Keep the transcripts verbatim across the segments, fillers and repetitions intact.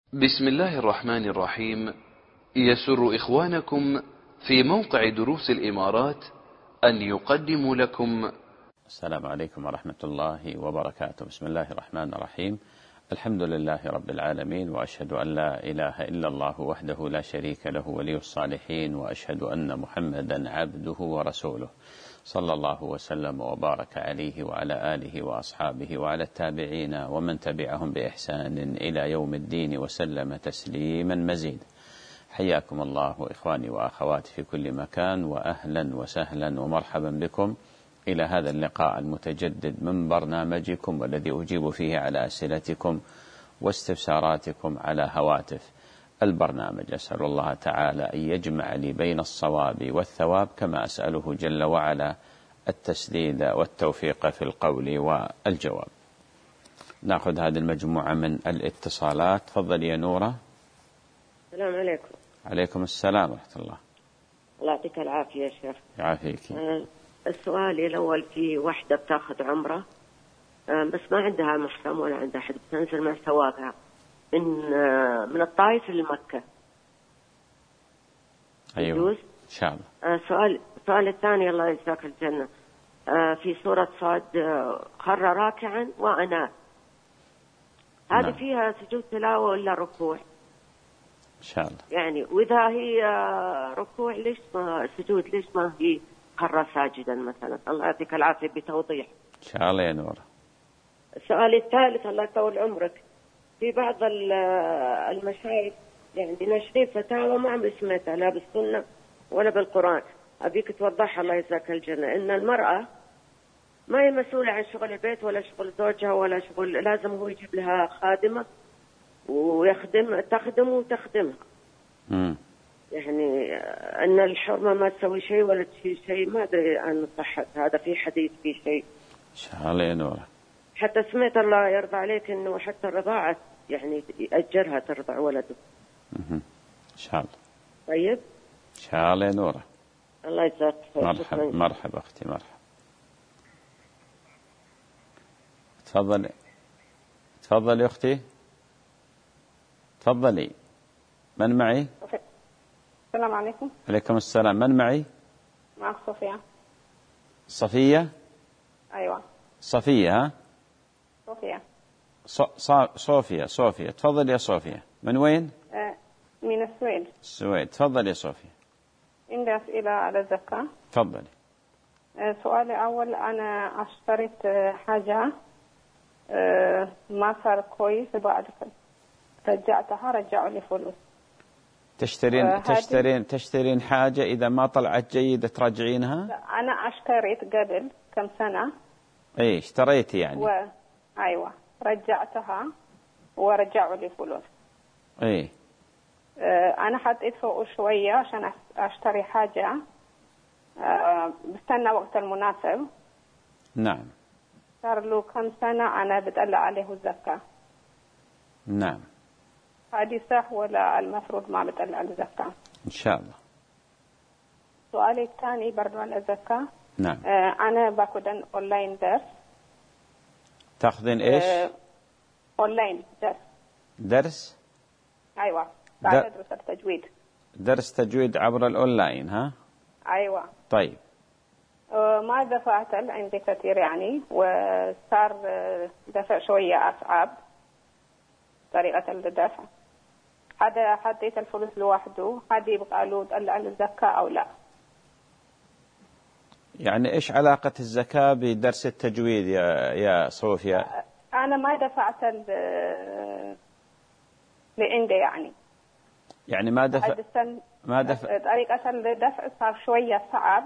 بسم الله الرحمن الرحيم. يسر إخوانكم في موقع دروس الإمارات أن يقدموا لكم. السلام عليكم ورحمة الله وبركاته. بسم الله الرحمن الرحيم. الحمد لله رب العالمين، وأشهد أن لا إله إلا الله وحده لا شريك له ولي الصالحين، وأشهد أن محمدا عبده ورسوله، صلى الله وسلم وبارك عليه وعلى آله وأصحابه وعلى التابعين ومن تبعهم بإحسان إلى يوم الدين وسلم تسليما مزيدا. حياكم الله إخواني وأخواتي في كل مكان، وأهلا وسهلا ومرحبا بكم إلى هذا اللقاء المتجدد من برنامجكم، والذي أجيب فيه على أسئلتكم واستفساراتكم على هواتف البرنامج. أسأل الله تعالى أن يجمع لي بين الصواب والثواب، كما أسأله جل وعلا التسديد والتوفيق في القول والجواب. نأخذ هذه المجموعة من الاتصالات. تفضل يا نورة. السلام عليكم. عليكم السلام ورحمة الله. الله يعطيك العافية يا شيخ. يعافيك. أه السؤال الأول، في واحدة بتاخذ عمرة أه بس ما عندها محرم ولا عندها حد، بتنزل مع سواقها من أه من الطائف لمكة. أيوة يجوز؟ إن شاء الله. أه سؤال السؤال الثاني، الله يجزاك الجنة. أه في سورة صاد أه خر راكعا وأناب، هذه نعم. فيها سجود تلاوة ولا ركوع؟ إن شاء الله. يعني وإذا هي ركوع ليش ما سجود، ليش ما هي خر ساجدا مثلا؟ الله يعطيك العافية بتوضيح. إن شاء الله يا نورة. السؤال الثالث، الله يطول عمرك، في بعض المشايخ يعني ناشرين فتاوى ما عم سمعتها لا بالسنة ولا بالقرآن، أبيك توضحها الله يجزاك الجنة، إن المرأة ما هي مسؤولة عن شغل البيت ولا شغل زوجها ولا شغل، لازم هو يجيب لها خادمة ويخدم تخدم وتخدمها. مم. يعني أن الحرمة ما تسوي شيء ولا تشيل شيء، ما أدري عن صحة هذا، في حديث في شيء. إن شاء الله يا نورة. حتى سمعت الله يرضى عليك إنه حتى الرضاعة يعني يأجرها ترضع ولده. إن شاء الله. طيب. إن شاء الله يا نورة. الله يجزاك خير. مرحبا مرحبا أختي، مرحبا. تفضلي تفضلي أختي، تفضلي. من معي؟ السلام عليكم. عليكم السلام. من معي؟ معك صوفيا. صفية. أيوة صفية. ها صوفيا. ص... ص... صوفيا صوفيا تفضل يا صوفيا. من وين؟ آه من السويد. السويد. تفضل يا صوفيا. عندي أسئلة على الزكاة. تفضلي. آه سؤالي أول، أنا اشتريت آه حاجة آه ما صار كويس، بعد رجعتها رجعوا لي فلوس. تشترين آه تشترين تشترين حاجة إذا ما طلعت جيدة ترجعينها؟ لا، أنا اشتريت قبل كم سنة. أي اشتريتي يعني؟ و... أيوة رجعتها ورجعوا لي فلوس. أي. آه أنا حطيت فوق شوية عشان أشتري حاجة، آه بستنى وقت المناسب. نعم. صار له كم سنة أنا بتقلع عليه الزكاة. نعم. هذه صح ولا المفروض ما بتقلع الزكاة؟ إن شاء الله. سؤالي الثاني برضو على الزكاة. نعم. آه أنا باخذ أونلاين درس. تاخذين إيش؟ آه أونلاين درس. درس؟ أيوة بعد أدرس التجويد. درس تجويد عبر الأونلاين. ها؟ أيوة. طيب. آه ما دفعت عندي كثير يعني، وصار دفع شوية أصعب طريقة الدفع. هذا حطيت الفلوس لوحده، هذه يبقى له تقلع الزكاة أو لا؟ يعني إيش علاقة الزكاة بدرس التجويد يا يا صوفيا؟ أنا ما دفعت ال لعندي يعني. يعني ما دفع ما دفع طريقة الدفع صار شوية صعب.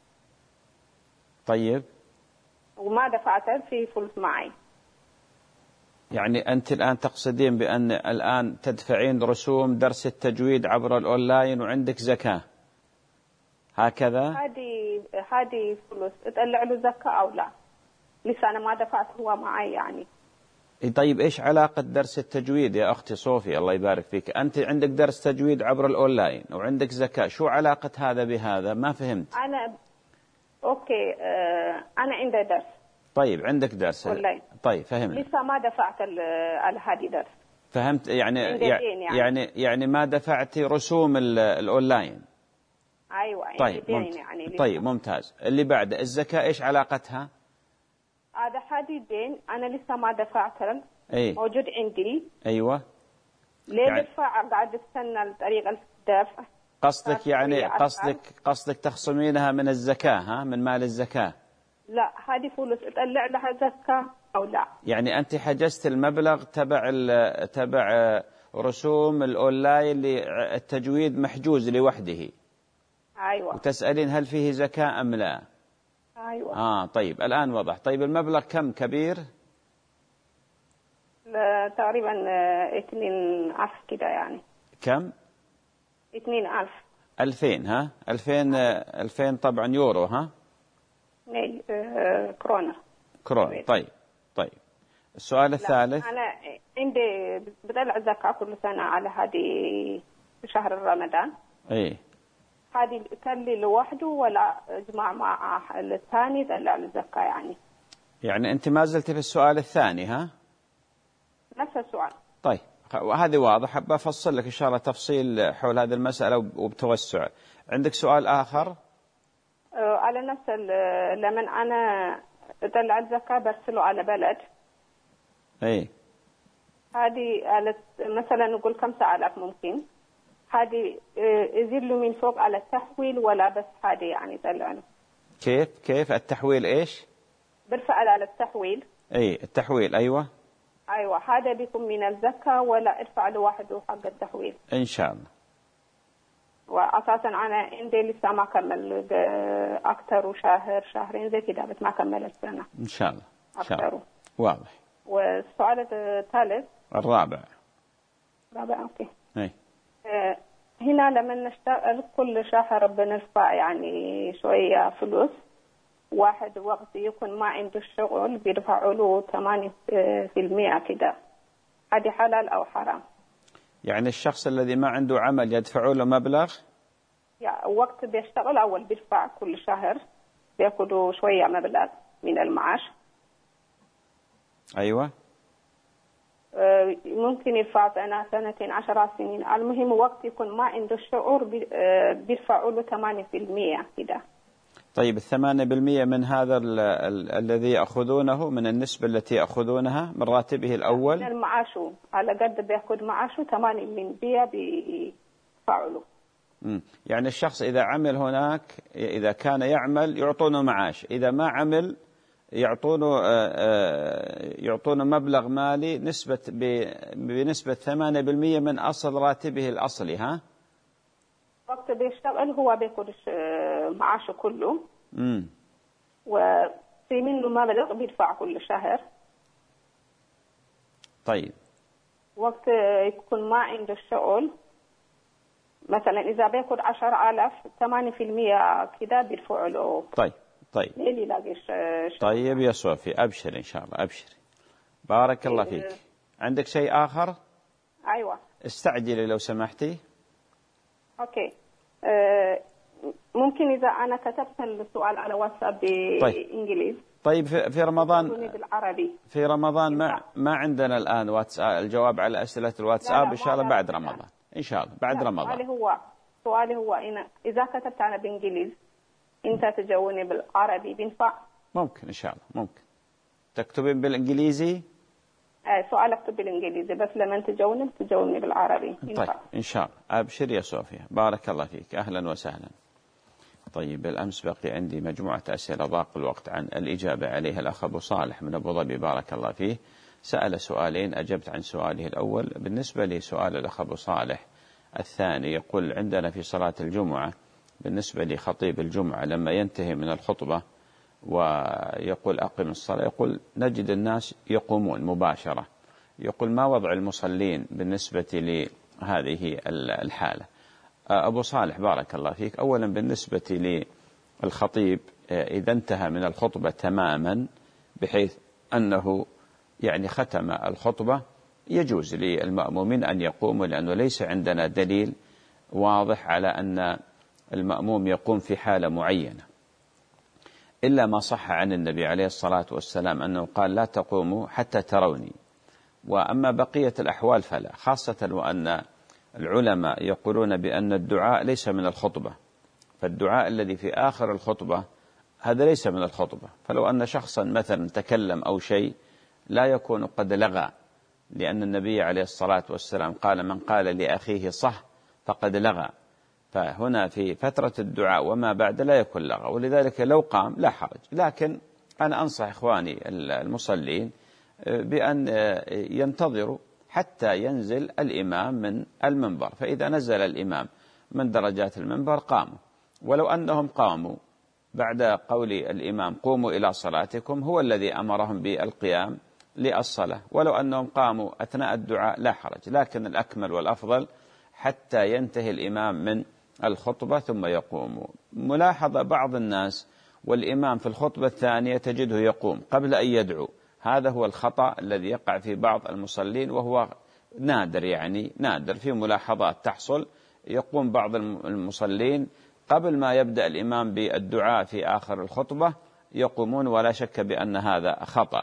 طيب. وما دفعت في فلوس معي. يعني أنت الآن تقصدين بأن الآن تدفعين رسوم درس التجويد عبر الأونلاين وعندك زكاة، هكذا؟ هذه هذه فلوس تطلع له زكاة أو لا؟ لسه أنا ما دفعت هو معي يعني. طيب إيش علاقة درس التجويد يا أختي صوفيا؟ الله يبارك فيك. أنت عندك درس تجويد عبر الأونلاين وعندك زكاة، شو علاقة هذا بهذا؟ ما فهمت. أنا أوكي آه أنا عندي درس. طيب عندك درس أونلاين. طيب فهمنا. لسه ما دفعت على هذه درس. فهمت يعني يعني, يعني يعني ما دفعتي رسوم الأونلاين. أيوة. طيب ممتاز. يعني طيب ممتاز. اللي بعد الزكاة إيش علاقتها؟ هذا حدي دين أنا لسه ما دفعته. أي. موجود عندي. أيوة. ليه يعني بدفع قاعد استنى الطريقة الدفع. قصدك يعني قصدك قصدك تخصمينها من الزكاة ها من مال الزكاة؟ لا هذه فلوس اطلع لها زكاة أو لا؟ يعني أنت حجزت المبلغ تبع تبع رسوم الأونلاين للتجويد محجوز لوحده. أيوة. وتسألين هل فيه زكاة أم لا؟ أيوة. آه طيب الآن وضح. طيب المبلغ كم كبير؟ لا تقريبا اثنين ألف كده يعني. كم؟ اثنين ألف. ألفين ها؟ ألفين ألفين طبعا يورو ها؟ ني آه كورونا. كورونا. طيب طيب. السؤال الثالث. أنا عندي بطلع زكاة كل سنة على هذه شهر رمضان. إيه. هذه كان لي لوحده ولا اجمع مع الثاني طلع الزكاة يعني؟ يعني أنت ما زلت في السؤال الثاني ها؟ نفس السؤال. طيب وهذه واضح. بفصل لك إن شاء الله تفصيل حول هذه المسألة وبتوسع. عندك سؤال آخر؟ أه على نفس لمن أنا طلع الزكاة برسله على بلد. إيه. هذه مثلا نقول خمسة آلاف ممكن. هذه يزيد له من فوق على التحويل ولا بس هذه يعني طلعنا؟ كيف كيف التحويل إيش؟ برفع على التحويل. إيه التحويل أيوة. أيوة هذا بيكون من الزكاة ولا ارفع له واحد حق التحويل؟ إن شاء الله. وأساسا أنا عندي لسه ما كمل أكثر وشهر شهرين زي كده بس ما كمل السنة. إن شاء الله. إن شاء الله. واضح. والسؤال الثالث. الرابع. رابع أوكي. إيه. آه هنا لما نشتغل كل شهر بنرفع يعني شوية فلوس. واحد وقت يكون ما عنده الشغل بيدفعوا له ثمانية في المئة كده. هذه حلال أو حرام؟ يعني الشخص الذي ما عنده عمل يدفعوا له مبلغ؟ يعني وقت بيشتغل أول بيدفع كل شهر بيأخذوا شوية مبلغ من المعاش. أيوة. ممكن يدفع سنة سنتين عشر سنين. المهم وقت يكون ما عنده الشعور بيدفعوا له ثمانية في المئة كده. طيب الثمانية بالمئة من هذا ال ال الذي يأخذونه من النسبة التي يأخذونها من راتبه الأول؟ من المعاشه على قد بيأخذ معاشه ثمانية بالمئة بيدفعوا له. مم. يعني الشخص إذا عمل هناك إذا كان يعمل يعطونه معاش، إذا ما عمل يعطونه يعطونه مبلغ مالي نسبة بنسبة ثمانية بالمئة من أصل راتبه الأصلي ها؟ وقت بيشتغل هو بياخد معاشه كله. امم وفي منه مبلغ بيدفع كل شهر. طيب. وقت يكون ما عنده الشغل مثلا إذا بياخد عشرة آلاف ثمانية في المئة كده بيدفعوا له. طيب طيب. ليه يلاقي شغل؟ طيب يا صوفي أبشر إن شاء الله أبشري. بارك الله فيك. عندك شيء آخر؟ أيوة. استعجلي لو سمحتي. أوكي. أه ممكن إذا أنا كتبت السؤال على واتساب بالإنجليزي. طيب في, في رمضان بالعربي. في رمضان ما ما عندنا الآن واتساب الجواب على أسئلة الواتساب. إن شاء الله بعد رمضان. إن شاء الله بعد رمضان. سؤالي هو سؤالي هو إن إذا كتبت أنا بالإنجليزي أنت تجاوبني بالعربي بينفع؟ ممكن إن شاء الله ممكن. تكتبين بالإنجليزي؟ آه سؤال أكتب بالإنجليزي بس لما تجاوبني تجاوبني بالعربي. طيب إن شاء الله أبشر يا صوفيا. بارك الله فيك. أهلا وسهلا. طيب بالأمس بقي عندي مجموعة أسئلة ضاق الوقت عن الإجابة عليها. الأخ أبو صالح من أبو ظبي بارك الله فيه سأل سؤالين أجبت عن سؤاله الأول. بالنسبة لسؤال الأخ أبو صالح الثاني يقول عندنا في صلاة الجمعة بالنسبة لخطيب الجمعة لما ينتهي من الخطبة ويقول أقم الصلاة يقول نجد الناس يقومون مباشرة. يقول ما وضع المصلين بالنسبة لهذه الحالة؟ أبو صالح بارك الله فيك أولا بالنسبة للخطيب إذا انتهى من الخطبة تماما بحيث أنه يعني ختم الخطبة يجوز للمأمومين أن يقوموا لأنه ليس عندنا دليل واضح على أن المأموم يقوم في حالة معينة إلا ما صح عن النبي عليه الصلاة والسلام أنه قال لا تقوموا حتى تروني. وأما بقية الأحوال فلا، خاصة وأن العلماء يقولون بأن الدعاء ليس من الخطبة، فالدعاء الذي في آخر الخطبة هذا ليس من الخطبة. فلو أن شخصا مثلا تكلم أو شيء لا يكون قد لغى، لأن النبي عليه الصلاة والسلام قال من قال لأخيه صح فقد لغى، فهنا في فترة الدعاء وما بعد لا يكون لغى، ولذلك لو قام لا حرج. لكن أنا أنصح إخواني المصلين بأن ينتظروا حتى ينزل الإمام من المنبر، فإذا نزل الإمام من درجات المنبر قاموا، ولو أنهم قاموا بعد قول الإمام قوموا إلى صلاتكم هو الذي أمرهم بالقيام للصلاة، ولو أنهم قاموا أثناء الدعاء لا حرج، لكن الأكمل والأفضل حتى ينتهي الإمام من الخطبة ثم يقوم. ملاحظة بعض الناس والإمام في الخطبة الثانية تجده يقوم قبل أن يدعو، هذا هو الخطأ الذي يقع في بعض المصلين، وهو نادر، يعني نادر في ملاحظات تحصل، يقوم بعض المصلين قبل ما يبدأ الإمام بالدعاء في آخر الخطبة يقومون، ولا شك بأن هذا خطأ.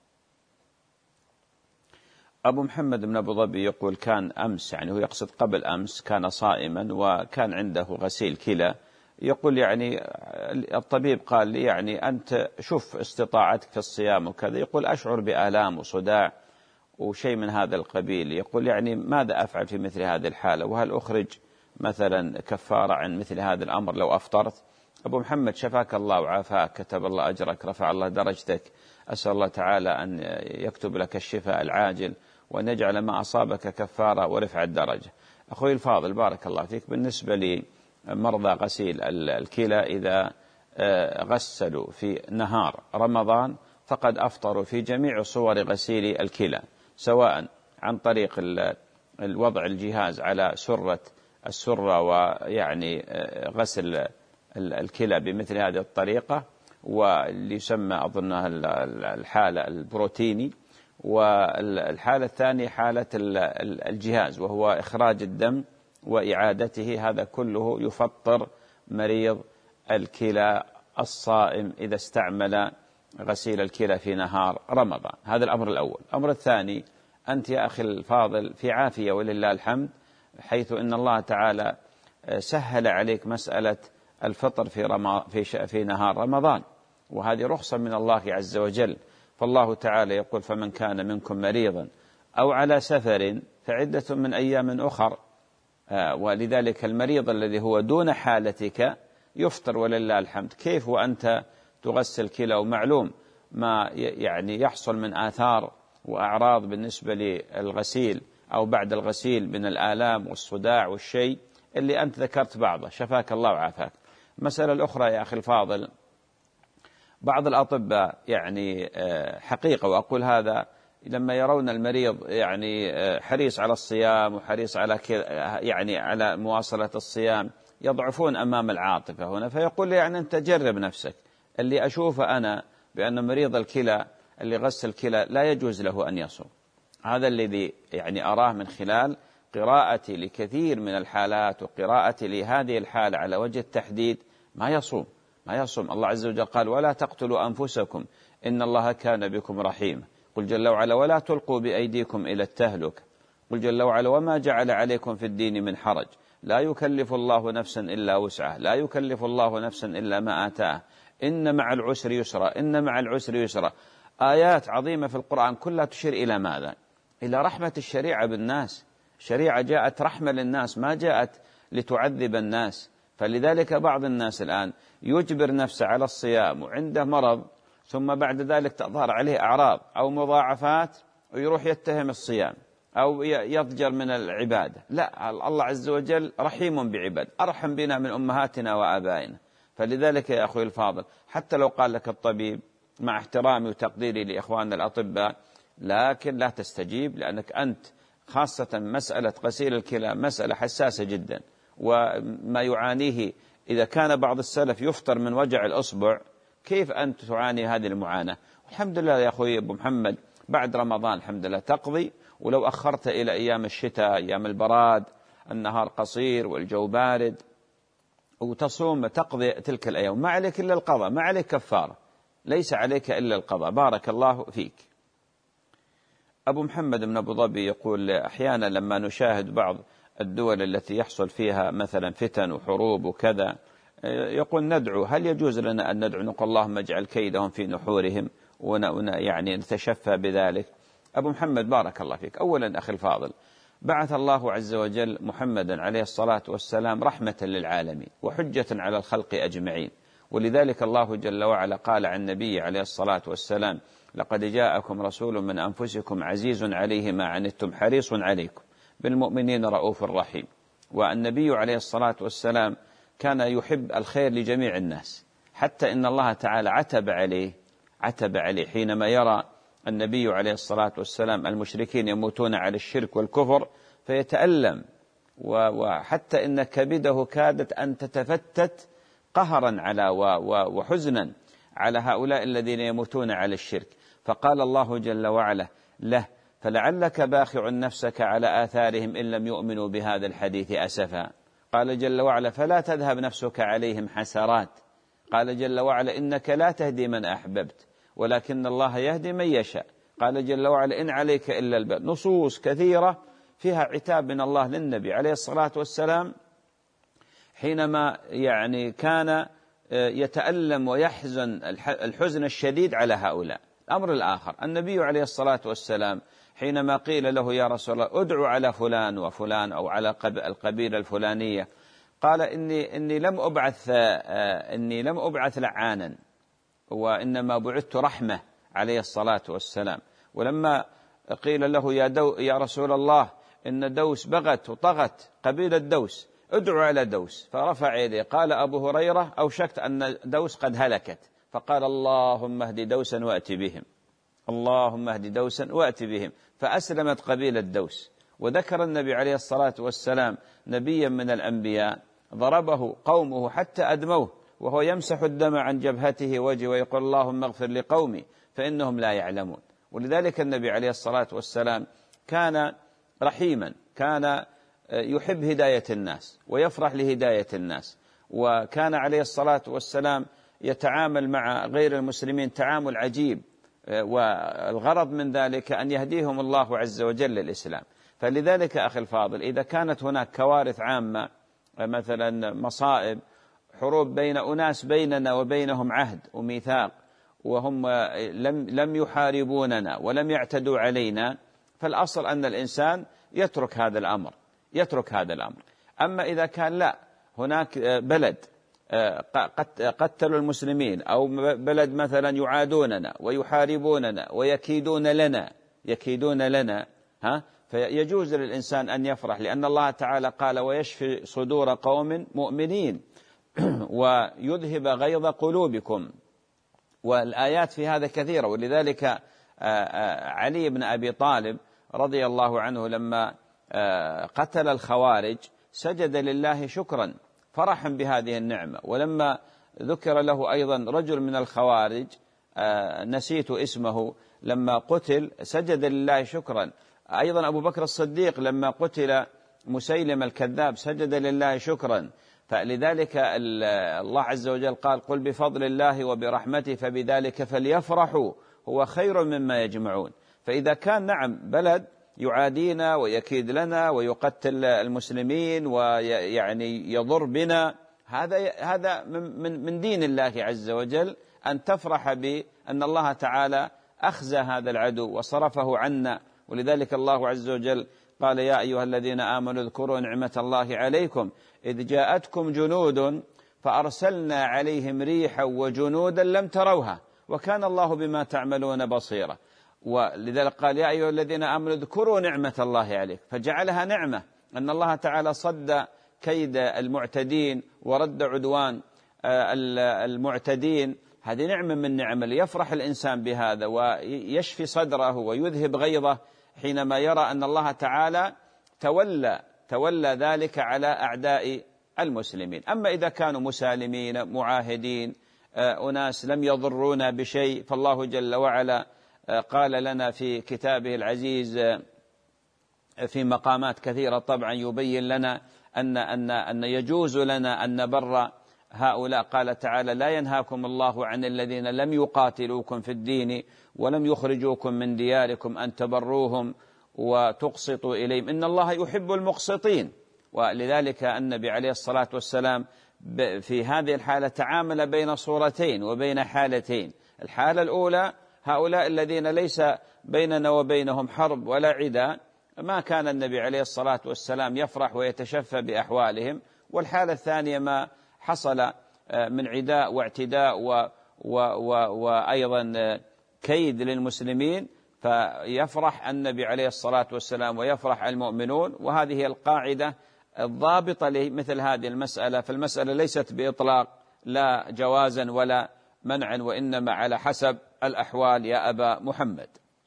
أبو محمد بن أبو ظبي يقول كان أمس، يعني هو يقصد قبل أمس، كان صائما وكان عنده غسيل كلى، يقول يعني الطبيب قال لي يعني أنت شوف استطاعتك في الصيام وكذا، يقول أشعر بآلام وصداع وشيء من هذا القبيل، يقول يعني ماذا أفعل في مثل هذه الحالة، وهل أخرج مثلا كفارة عن مثل هذا الأمر لو أفطرت؟ أبو محمد شفاك الله وعافاك، كتب الله أجرك، رفع الله درجتك، أسأل الله تعالى أن يكتب لك الشفاء العاجل وأن يجعل ما أصابك كفارة ورفع الدرجة. أخوي الفاضل بارك الله فيك، بالنسبة لمرضى غسيل الكلى إذا غسلوا في نهار رمضان فقد أفطروا في جميع صور غسيل الكلى، سواء عن طريق الوضع الجهاز على سرة السرة ويعني غسل الكلى بمثل هذه الطريقة، واللي يسمى أظنها الحالة البروتيني، والحالة الثانية حالة الجهاز وهو إخراج الدم وإعادته، هذا كله يفطر مريض الكلى الصائم إذا استعمل غسيل الكلى في نهار رمضان. هذا الأمر الأول. الأمر الثاني، أنت يا أخي الفاضل في عافية ولله الحمد، حيث إن الله تعالى سهل عليك مسألة الفطر في, رم... في, ش... في نهار رمضان، وهذه رخصة من الله عز وجل، فالله تعالى يقول فمن كان منكم مريضا أو على سفر فعدة من أيام أخر، آه ولذلك المريض الذي هو دون حالتك يفطر ولله الحمد. كيف وأنت تغسل كلى ومعلوم ما يعني يحصل من آثار وأعراض بالنسبة للغسيل أو بعد الغسيل من الآلام والصداع والشيء اللي أنت ذكرت بعضه، شفاك الله وعافاك. مسألة الأخرى يا أخي الفاضل، بعض الأطباء يعني حقيقة، وأقول هذا لما يرون المريض يعني حريص على الصيام وحريص على يعني على مواصلة الصيام يضعفون أمام العاطفة هنا، فيقول يعني أنت جرب نفسك. اللي أشوفه أنا بأن مريض الكلى اللي غسل الكلى لا يجوز له أن يصوم، هذا الذي يعني أراه من خلال قراءتي لكثير من الحالات وقراءتي لهذه الحالة على وجه التحديد، ما يصوم ما يصوم. الله عز وجل قال ولا تقتلوا أنفسكم إن الله كان بكم رحيما، قل جل وعلا ولا تلقوا بأيديكم إلى التهلكة، قل جل وعلا وما جعل عليكم في الدين من حرج، لا يكلف الله نفسا إلا وسعها، لا يكلف الله نفسا إلا ما آتاها، إن مع العسر يسرا، إن مع العسر يسرا. آيات عظيمة في القرآن كلها تشير إلى ماذا؟ إلى رحمة الشريعة بالناس. الشريعة جاءت رحمة للناس، ما جاءت لتعذب الناس. فلذلك بعض الناس الآن يجبر نفسه على الصيام وعنده مرض، ثم بعد ذلك تظهر عليه أعراض أو مضاعفات ويروح يتهم الصيام أو يضجر من العبادة. لا، الله عز وجل رحيم بعباد، أرحم بنا من أمهاتنا وآبائنا. فلذلك يا أخوي الفاضل حتى لو قال لك الطبيب، مع احترامي وتقديري لإخواننا الأطباء، لكن لا تستجيب، لأنك أنت خاصة مسألة غسيل الكلى مسألة حساسة جدا، وما يعانيه إذا كان بعض السلف يفطر من وجع الأصبع، كيف أنت تعاني هذه المعاناة؟ الحمد لله يا أخوي أبو محمد بعد رمضان الحمد لله تقضي، ولو أخرت إلى أيام الشتاء أيام البراد النهار قصير والجو بارد وتصوم تقضي تلك الأيام، ما عليك إلا القضاء، ما عليك كفارة، ليس عليك إلا القضاء. بارك الله فيك. أبو محمد بن أبو ظبي يقول أحيانا لما نشاهد بعض الدول التي يحصل فيها مثلا فتن وحروب وكذا، يقول ندعو، هل يجوز لنا أن ندعو نقول اللهم اجعل كيدهم في نحورهم يعني نتشفى بذلك؟ أبو محمد بارك الله فيك، أولا أخي الفاضل، بعث الله عز وجل محمدا عليه الصلاة والسلام رحمة للعالمين وحجة على الخلق أجمعين، ولذلك الله جل وعلا قال عن النبي عليه الصلاة والسلام لقد جاءكم رسول من أنفسكم عزيز عليه ما عنتم حريص عليكم بالمؤمنين رؤوف رحيم. والنبي عليه الصلاة والسلام كان يحب الخير لجميع الناس، حتى إن الله تعالى عتب عليه عتب عليه حينما يرى النبي عليه الصلاة والسلام المشركين يموتون على الشرك والكفر فيتألم، وحتى إن كبده كادت أن تتفتت قهرا على وحزنا على هؤلاء الذين يموتون على الشرك، فقال الله جل وعلا له فلعلك باخع نفسك على آثارهم إن لم يؤمنوا بهذا الحديث أسفا. قال جل وعلا فلا تذهب نفسك عليهم حسرات. قال جل وعلا إنك لا تهدي من أحببت ولكن الله يهدي من يشاء. قال جل وعلا إن عليك إلا البلاغ. نصوص كثيرة فيها عتاب من الله للنبي عليه الصلاة والسلام حينما يعني كان يتألم ويحزن الحزن الشديد على هؤلاء. الأمر الآخر، النبي عليه الصلاة والسلام حينما قيل له يا رسول الله ادعو على فلان وفلان أو على القبيلة الفلانية، قال إني, إني لم أبعث إني لم أبعث لعانا وإنما بعثت رحمة عليه الصلاة والسلام. ولما قيل له يا, دو يا رسول الله إن دوس بغت وطغت قبيلة دوس ادعو على دوس، فرفع يديه. قال أبو هريرة أوشكت أن دوس قد هلكت، فقال اللهم اهد دوسا وأتي بهم، اللهم اهد دوسا وأتي بهم، فأسلمت قبيلة دوس. وذكر النبي عليه الصلاة والسلام نبيا من الأنبياء ضربه قومه حتى أدموه وهو يمسح الدم عن جبهته وجهه ويقول اللهم اغفر لقومي فإنهم لا يعلمون. ولذلك النبي عليه الصلاة والسلام كان رحيما، كان يحب هداية الناس ويفرح لهداية الناس، وكان عليه الصلاة والسلام يتعامل مع غير المسلمين تعامل عجيب، والغرض من ذلك أن يهديهم الله عز وجل للإسلام. فلذلك أخي الفاضل إذا كانت هناك كوارث عامة مثلا مصائب حروب بين أناس بيننا وبينهم عهد وميثاق وهم لم, لم يحاربوننا ولم يعتدوا علينا، فالأصل أن الإنسان يترك هذا الأمر يترك هذا الأمر. أما إذا كان لا هناك بلد قتلوا المسلمين أو بلد مثلا يعادوننا ويحاربوننا ويكيدون لنا يكيدون لنا ها فيجوز للإنسان أن يفرح، لأن الله تعالى قال ويشفي صدور قوم مؤمنين ويذهب غيظ قلوبكم، والآيات في هذا كثيرة. ولذلك علي بن أبي طالب رضي الله عنه لما قتل الخوارج سجد لله شكرا فرحا بهذه النعمة. ولما ذكر له أيضا رجل من الخوارج نسيت اسمه لما قتل سجد لله شكرا. أيضا أبو بكر الصديق لما قتل مسيلم الكذاب سجد لله شكرا. فلذلك الله عز وجل قال قل بفضل الله وبرحمته فبذلك فليفرحوا هو خير مما يجمعون. فإذا كان نعم بلد يعادينا ويكيد لنا ويقتل المسلمين ويعني يضر بنا، هذا هذا من من دين الله عز وجل أن تفرح بأن الله تعالى أخزى هذا العدو وصرفه عنا. ولذلك الله عز وجل قال يا أيها الذين آمنوا اذكروا نعمة الله عليكم إذ جاءتكم جنود فأرسلنا عليهم ريحا وجنودا لم تروها وكان الله بما تعملون بصيرا. ولذلك قال يا أيها الذين آمنوا اذكروا نعمة الله عليكم، فجعلها نعمة أن الله تعالى صد كيد المعتدين ورد عدوان المعتدين. هذه نعمة من نعم ليفرح الإنسان بهذا ويشفي صدره ويذهب غيظه حينما يرى أن الله تعالى تولى تولى ذلك على أعداء المسلمين. أما إذا كانوا مسالمين معاهدين أناس لم يضرونا بشيء، فالله جل وعلا قال لنا في كتابه العزيز في مقامات كثيرة طبعا يبين لنا أن, أن, أن يجوز لنا أن نبر هؤلاء قال تعالى: لا ينهاكم الله عن الذين لم يقاتلوكم في الدين ولم يخرجوكم من دياركم أن تبروهم وتقسطوا إليهم إن الله يحب المقسطين. ولذلك النبي عليه الصلاة والسلام في هذه الحالة تعامل بين صورتين وبين حالتين. الحالة الأولى هؤلاء الذين ليس بيننا وبينهم حرب ولا عداء، ما كان النبي عليه الصلاة والسلام يفرح ويتشفى بأحوالهم. والحالة الثانية ما حصل من عداء واعتداء و و و وأيضا كيد للمسلمين، فيفرح النبي عليه الصلاة والسلام ويفرح المؤمنون. وهذه هي القاعدة الضابطة لمثل هذه المسألة. فالمسألة ليست بإطلاق لا جوازا ولا منعا، وإنما على حسب الأحوال يا أبا محمد.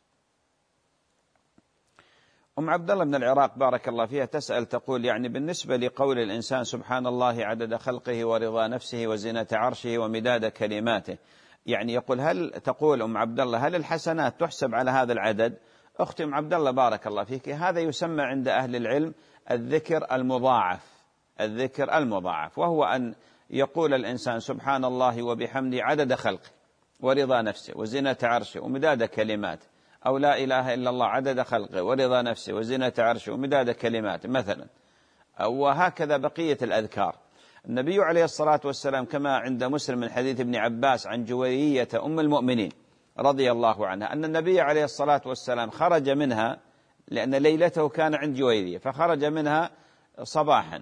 أم عبد الله من العراق بارك الله فيها تسأل تقول: يعني بالنسبة لقول الإنسان سبحان الله عدد خلقه ورضا نفسه وزنة عرشه ومداد كلماته، يعني يقول هل تقول أم عبد الله هل الحسنات تحسب على هذا العدد؟ أختي أم عبد الله بارك الله فيك، هذا يسمى عند أهل العلم الذكر المضاعف. الذكر المضاعف وهو أن يقول الإنسان سبحان الله وبحمده عدد خلقه ورضا نفسه وزنة عرشه ومداد كلماته، أو لا إله إلا الله عدد خلقه ورضا نفسه وزنة عرشه ومداد كلماته مثلا، وهكذا بقية الأذكار. النبي عليه الصلاة والسلام كما عند مسلم من حديث ابن عباس عن جويرية أم المؤمنين رضي الله عنها أن النبي عليه الصلاة والسلام خرج منها، لأن ليلته كان عند جويرية، فخرج منها صباحا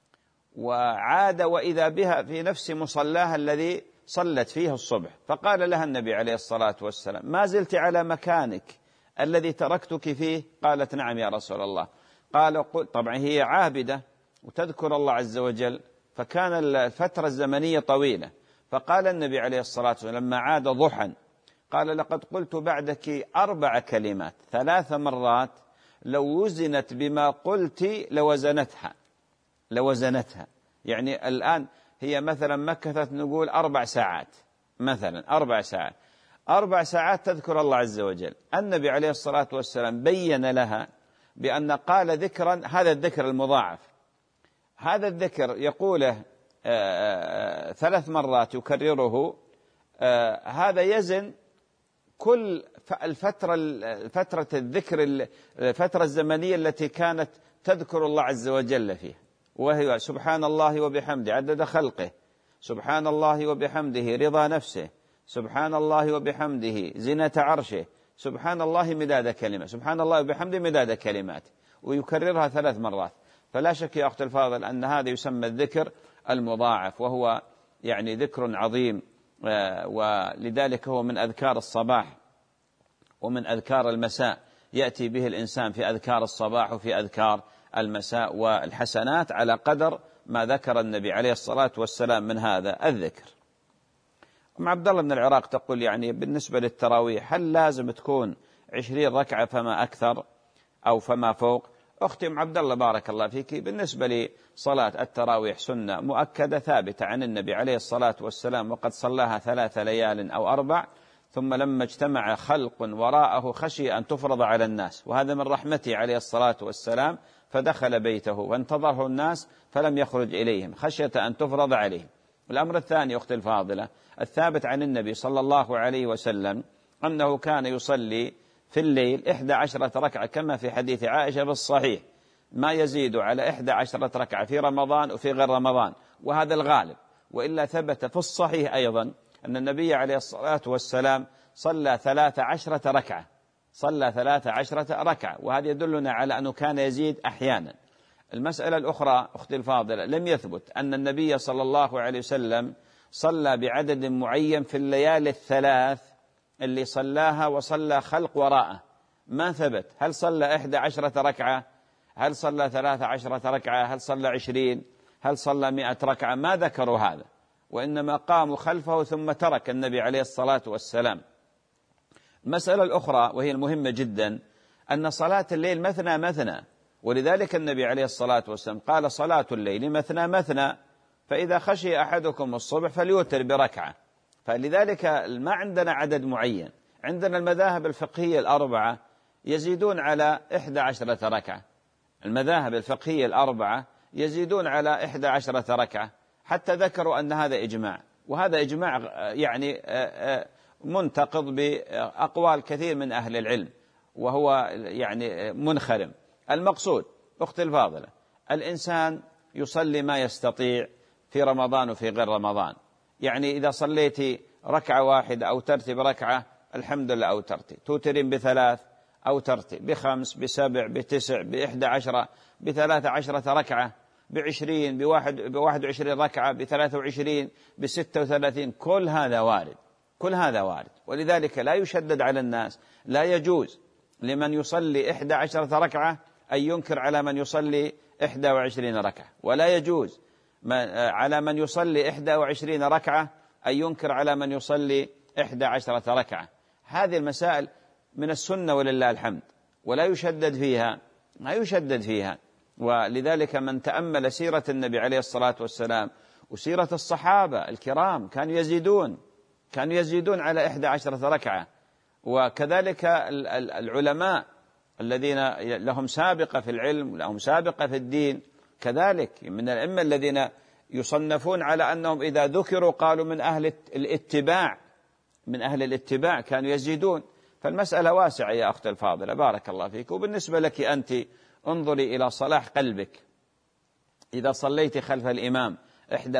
وعاد وإذا بها في نفس مصلاها الذي صلت فيه الصبح، فقال لها النبي عليه الصلاة والسلام: ما زلت على مكانك الذي تركتك فيه؟ قالت: نعم يا رسول الله. قال: طبعا هي عابدة وتذكر الله عز وجل، فكان الفترة الزمنية طويلة، فقال النبي عليه الصلاة والسلام لما عاد ضحى قال: لقد قلت بعدك أربع كلمات ثلاث مرات لو وزنت بما قلت لوزنتها لوزنتها يعني الآن هي مثلا مكثت نقول أربع ساعات مثلا أربع ساعات أربع ساعات تذكر الله عز وجل. النبي عليه الصلاة والسلام بين لها بأن قال ذكرا، هذا الذكر المضاعف، هذا الذكر يقوله آآ آآ ثلاث مرات يكرره، هذا يزن كل الفترة فترة الذكر الفترة الزمنية التي كانت تذكر الله عز وجل فيها، وهي سبحان الله وبحمده عدد خلقه، سبحان الله وبحمده رضا نفسه، سبحان الله وبحمده زنة عرشه، سبحان الله مداد كلمة، سبحان الله وبحمده مداد كلمات، ويكررها ثلاث مرات. فلا شك يا أخت الفاضل أن هذا يسمى الذكر المضاعف، وهو يعني ذكر عظيم، ولذلك هو من أذكار الصباح ومن أذكار المساء، يأتي به الإنسان في أذكار الصباح وفي أذكار المساء، والحسنات على قدر ما ذكر النبي عليه الصلاة والسلام من هذا الذكر. أم عبد الله من العراق تقول: يعني بالنسبة للتراويح هل لازم تكون عشرين ركعة فما أكثر أو فما فوق؟ أختي أم عبد الله بارك الله فيك، بالنسبة لصلاة التراويح سنة مؤكدة ثابتة عن النبي عليه الصلاة والسلام، وقد صلاها ثلاث ليال أو أربع، ثم لما اجتمع خلق وراءه خشي أن تفرض على الناس، وهذا من رحمته عليه الصلاة والسلام، فدخل بيته وانتظره الناس فلم يخرج إليهم خشية أن تفرض عليهم. الأمر الثاني أختي الفاضلة الثابت عن النبي صلى الله عليه وسلم أنه كان يصلي في الليل إحدى عشرة ركعة كما في حديث عائشة بالصحيح، ما يزيد على إحدى عشرة ركعة في رمضان وفي غير رمضان، وهذا الغالب. وإلا ثبت في الصحيح أيضا أن النبي عليه الصلاة والسلام صلى ثلاث عشرة ركعة صلى ثلاث عشرة ركعة، وهذا يدلنا على أنه كان يزيد أحيانا. المسألة الأخرى أختي الفاضلة لم يثبت أن النبي صلى الله عليه وسلم صلى بعدد معين في الليالي الثلاث اللي صلاها وصلى خلق وراءه، ما ثبت. هل صلى إحدى عشرة ركعة؟ هل صلى ثلاث عشرة ركعة؟ هل صلى عشرين؟ هل صلى مئة ركعة؟ ما ذكروا هذا، وإنما قاموا خلفه ثم ترك النبي عليه الصلاة والسلام. المسألة الأخرى وهي المهمة جدا أن صلاة الليل مثنى مثنى، ولذلك النبي عليه الصلاة والسلام قال: صلاة الليل مثنى مثنى، فإذا خشي أحدكم الصبح فليوتر بركعة. فلذلك ما عندنا عدد معين، عندنا المذاهب الفقهية الأربعة يزيدون على إحدى عشرة ركعة، المذاهب الفقهية الأربعة يزيدون على إحدى عشرة ركعة، حتى ذكروا أن هذا إجماع، وهذا إجماع يعني منتقض بأقوال كثير من أهل العلم، وهو يعني منخرم. المقصود أختي الفاضلة، الإنسان يصلي ما يستطيع في رمضان وفي غير رمضان. يعني إذا صليتي ركعة واحدة أو ترتي بركعة الحمد لله، أو ترتي توترين بثلاث، أو ترتي بخمس، بسبع، بتسع، بإحدى عشرة، بثلاثة عشرة ركعة، بعشرين، بواحد, بواحد وعشرين ركعة، بثلاثة وعشرين، بستة وثلاثين، كل هذا وارد، كل هذا وارد. ولذلك لا يشدد على الناس. لا يجوز لمن يصلي إحدى عشرة ركعة أن ينكر على من يصلي إحدى وعشرين ركعة، ولا يجوز على من يصلي إحدى وعشرين ركعة أن ينكر على من يصلي إحدى عشرة ركعة. هذه المسائل من السنة ولله الحمد، ولا يشدد فيها، ما يشدد فيها. ولذلك من تأمل سيرة النبي عليه الصلاة والسلام وسيرة الصحابة الكرام كانوا يزيدون كانوا يزيدون على إحدى عشرة ركعة. وكذلك العلماء الذين لهم سابقة في العلم ولهم سابقة في الدين كذلك من الأئمة الذين يصنفون على أنهم إذا ذكروا قالوا من أهل الاتباع من أهل الاتباع كانوا يزيدون. فالمسألة واسعة يا أخت الفاضلة، بارك الله فيك. وبالنسبة لك أنت انظري إلى صلاح قلبك. إذا صليت خلف الإمام إحدى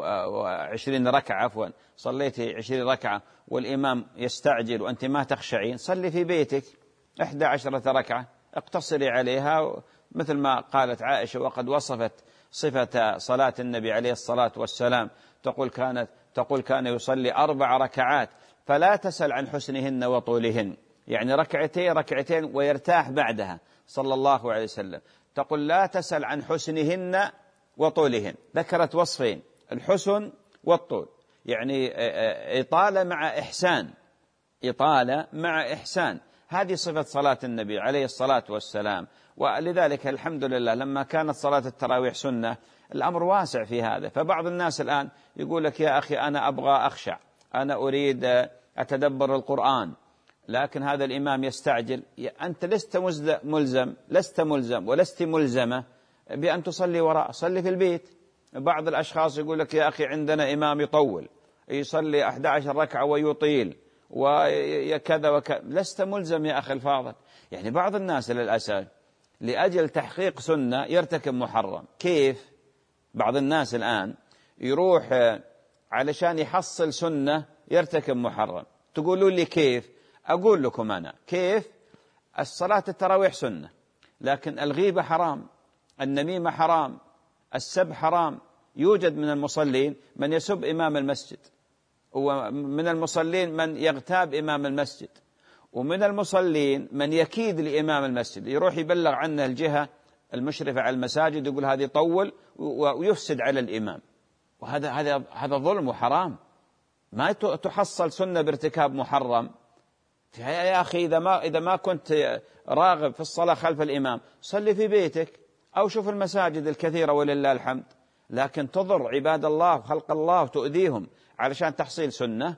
وعشرين ركعة عفوا صليت عشرين ركعة والإمام يستعجل وأنت ما تخشعين، صلي في بيتك إحدى عشرة ركعة، اقتصري عليها، مثل ما قالت عائشة وقد وصفت صفة صلاة النبي عليه الصلاة والسلام، تقول كانت تقول كان يصلي أربع ركعات فلا تسأل عن حسنهن وطولهن، يعني ركعتين ركعتين ويرتاح بعدها صلى الله عليه وسلم. تقول لا تسأل عن حسنهن وطولهن، ذكرت وصفين، الحسن والطول، يعني إطالة مع إحسان، إطالة مع إحسان. هذه صفة صلاة النبي عليه الصلاة والسلام. ولذلك الحمد لله لما كانت صلاة التراويح سنة الأمر واسع في هذا. فبعض الناس الآن يقول لك يا أخي أنا أبغى أخشع، أنا أريد أتدبر القرآن، لكن هذا الإمام يستعجل. أنت لست ملزم لست ملزم ولست ملزمة بأن تصلي وراء، صلي في البيت. بعض الأشخاص يقول لك يا أخي عندنا إمام يطول يصلي أحد عشر ركعة ويطيل وكذا وكذا، لست ملزم يا أخي الفاضل. يعني بعض الناس للأسف لأجل تحقيق سنة يرتكب محرم. كيف؟ بعض الناس الآن يروح علشان يحصل سنة يرتكب محرم. تقولوا لي كيف؟ أقول لكم أنا كيف. الصلاة التراويح سنة، لكن الغيبة حرام، النميمة حرام، السب حرام. يوجد من المصلين من يسب إمام المسجد، ومن المصلين من يغتاب إمام المسجد، ومن المصلين من يكيد لإمام المسجد، يروح يبلغ عنه الجهة المشرفة على المساجد يقول هذه طول ويفسد على الإمام. وهذا هذا هذا ظلم وحرام. ما تحصل سنة بارتكاب محرم. يا أخي إذا ما إذا ما كنت راغب في الصلاة خلف الإمام صلي في بيتك أو شوف المساجد الكثيرة ولله الحمد. لكن تضر عباد الله وخلق الله وتؤذيهم علشان تحصيل سنة،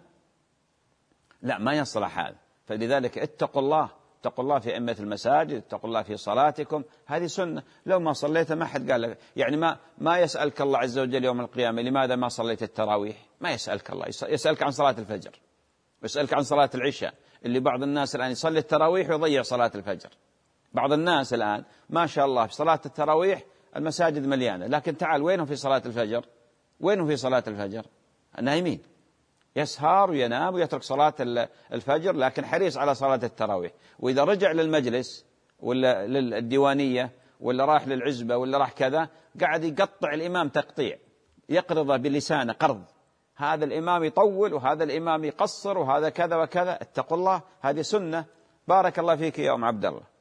لا، ما يصلح هذا. فلذلك اتقوا الله، اتقوا الله في أئمة المساجد، اتقوا الله في صلاتكم. هذه سنة، لو ما صليت ما حد قال لك، يعني ما ما يسألك الله عز وجل يوم القيامة لماذا ما صليت التراويح، ما يسألك الله، يسألك عن صلاة الفجر، يسألك عن صلاة العشاء. اللي بعض الناس الآن يصلي التراويح ويضيع صلاة الفجر. بعض الناس الآن ما شاء الله في صلاة التراويح المساجد مليانة، لكن تعال وينهم في صلاة الفجر؟ وينهم في صلاة الفجر؟ نايمين، يسهر وينام ويترك صلاة الفجر، لكن حريص على صلاة التراويح. وإذا رجع للمجلس ولا للديوانية ولا راح للعزبة ولا راح كذا، قاعد يقطع الإمام تقطيع، يقرضه بلسانه قرض، هذا الإمام يطول وهذا الإمام يقصر وهذا كذا وكذا. اتقوا الله، هذه سنة. بارك الله فيك يا أم عبد الله.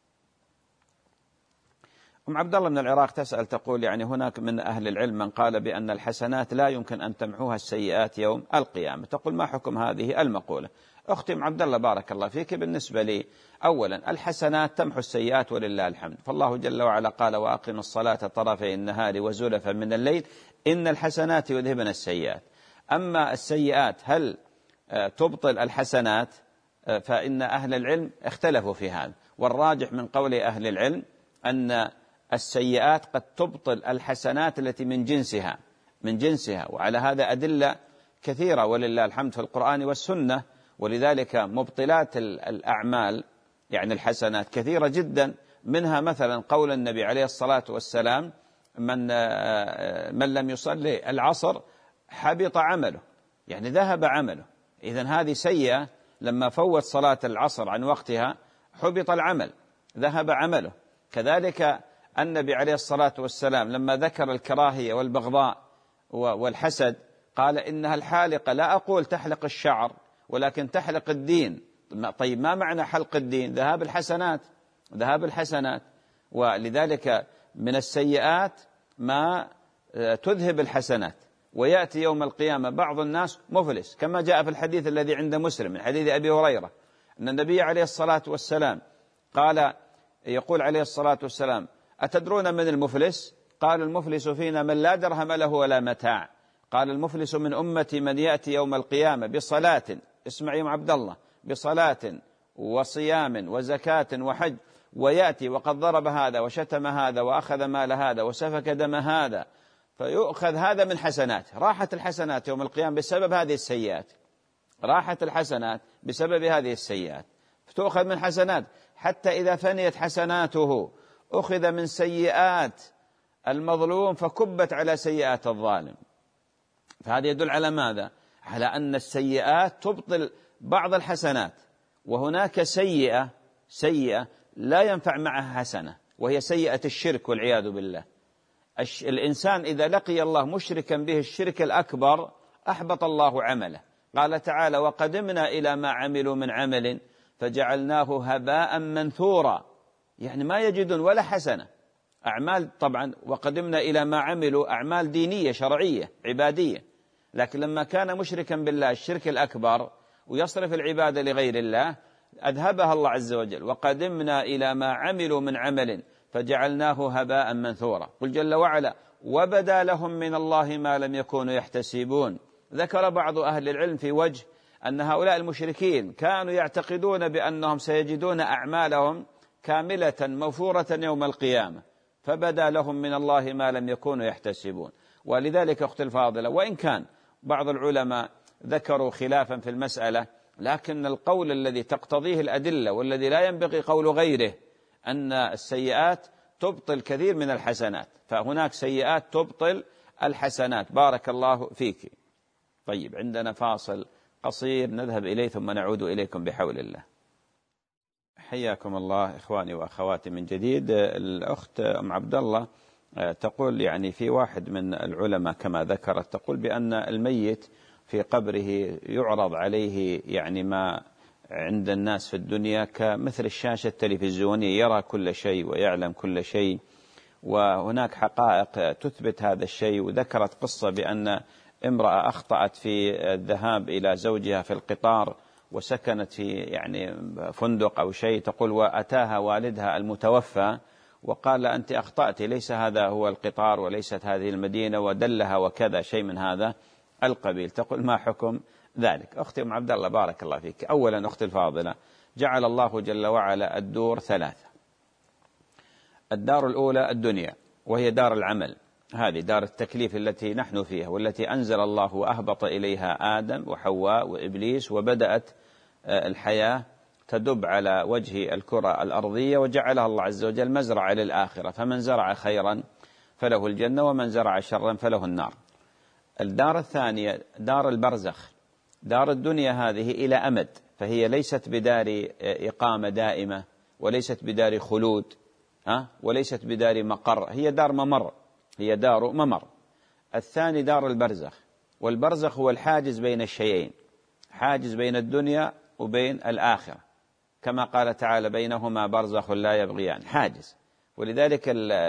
أم عبد الله من العراق تسأل تقول يعني هناك من أهل العلم من قال بأن الحسنات لا يمكن أن تمحوها السيئات يوم القيامة. تقول ما حكم هذه المقولة؟ أختي أم عبد الله بارك الله فيك، بالنسبة لي أولا الحسنات تمحو السيئات ولله الحمد. فالله جل وعلا قال وأقم الصلاة طرفي النهار وزلفا من الليل إن الحسنات يذهبن السيئات. أما السيئات هل تبطل الحسنات؟ فإن أهل العلم اختلفوا في هذا، والراجح من قول أهل العلم أن السيئات قد تبطل الحسنات التي من جنسها، من جنسها. وعلى هذا أدلة كثيرة ولله الحمد في القرآن والسنة. ولذلك مبطلات الأعمال يعني الحسنات كثيرة جدا، منها مثلا قول النبي عليه الصلاة والسلام: من من لم يصلي العصر حبط عمله، يعني ذهب عمله. إذن هذه سيئة، لما فوت صلاة العصر عن وقتها حبط العمل، ذهب عمله. كذلك النبي عليه الصلاة والسلام لما ذكر الكراهية والبغضاء والحسد قال: إنها الحالقة، لا أقول تحلق الشعر ولكن تحلق الدين. طيب ما معنى حلق الدين؟ ذهاب الحسنات، ذهاب الحسنات. ولذلك من السيئات ما تذهب الحسنات. ويأتي يوم القيامة بعض الناس مفلس، كما جاء في الحديث الذي عند مسلم من حديث أبي هريرة أن النبي عليه الصلاة والسلام قال، يقول عليه الصلاة والسلام: أتدرون من المفلس؟ قال: المفلس فينا من لا درهم له ولا متاع. قال: المفلس من أمتي من يأتي يوم القيامة بصلاة، اسمع يا عبد الله، بصلاة وصيام وزكاة وحج، ويأتي وقد ضرب هذا وشتم هذا وأخذ مال هذا وسفك دم هذا، فيؤخذ هذا من حسناته. راحت الحسنات يوم القيامة بسبب هذه السيئات، راحت الحسنات بسبب هذه السيئات، فتؤخذ من حسنات حتى إذا فنيت حسناته أخذ من سيئات المظلوم فكبت على سيئات الظالم. فهذا يدل على ماذا؟ على أن السيئات تبطل بعض الحسنات. وهناك سيئة سيئة لا ينفع معها حسنة، وهي سيئة الشرك والعياذ بالله. الإنسان إذا لقي الله مشركا به الشرك الأكبر أحبط الله عمله. قال تعالى: وقدمنا إلى ما عملوا من عمل فجعلناه هباء منثورا، يعني ما يجدون ولا حسنة. أعمال طبعا، وقدمنا إلى ما عملوا أعمال دينية شرعية عبادية، لكن لما كان مشركا بالله الشرك الأكبر ويصرف العبادة لغير الله أذهبها الله عز وجل. وقدمنا إلى ما عملوا من عمل فجعلناه هباء منثورا. قل جل وعلا: وبدا لهم من الله ما لم يكونوا يحتسبون. ذكر بعض أهل العلم في وجه أن هؤلاء المشركين كانوا يعتقدون بأنهم سيجدون أعمالهم كاملة موفورة يوم القيامة، فبدا لهم من الله ما لم يكونوا يحتسبون. ولذلك أختي الفاضلة، وإن كان بعض العلماء ذكروا خلافا في المسألة، لكن القول الذي تقتضيه الأدلة والذي لا ينبغي قول غيره أن السيئات تبطل كثير من الحسنات. فهناك سيئات تبطل الحسنات. بارك الله فيك. طيب، عندنا فاصل قصير نذهب إليه ثم نعود إليكم بحول الله. حياكم الله إخواني وأخواتي من جديد. الأخت أم عبد الله تقول يعني في واحد من العلماء كما ذكرت، تقول بأن الميت في قبره يعرض عليه يعني ما عند الناس في الدنيا كمثل الشاشة التلفزيونية، يرى كل شيء ويعلم كل شيء، وهناك حقائق تثبت هذا الشيء. وذكرت قصة بأن امرأة أخطأت في الذهاب إلى زوجها في القطار وسكنت في يعني فندق أو شيء، تقول وأتاها والدها المتوفى وقال: أنت أخطأت، ليس هذا هو القطار وليست هذه المدينة، ودلها وكذا شيء من هذا القبيل. تقول: ما حكم ذلك؟ أختي أم عبد الله بارك الله فيك. أولا أختي الفاضلة، جعل الله جل وعلا الدور ثلاثة. الدار الأولى الدنيا، وهي دار العمل، هذه دار التكليف التي نحن فيها، والتي أنزل الله وأهبط إليها آدم وحواء وإبليس، وبدأت الحياة تدب على وجه الكرة الأرضية، وجعلها الله عز وجل مزرعة للآخرة، فمن زرع خيرا فله الجنة ومن زرع شرا فله النار. الدار الثانية دار البرزخ. دار الدنيا هذه إلى أمد، فهي ليست بدار إقامة دائمة، وليست بدار خلود، ها وليست بدار مقر، هي دار ممر، هي دار ممر. الثاني دار البرزخ، والبرزخ هو الحاجز بين الشيئين، حاجز بين الدنيا وبين الآخرة، كما قال تعالى: بينهما برزخ لا يبغيان، حاجز. ولذلك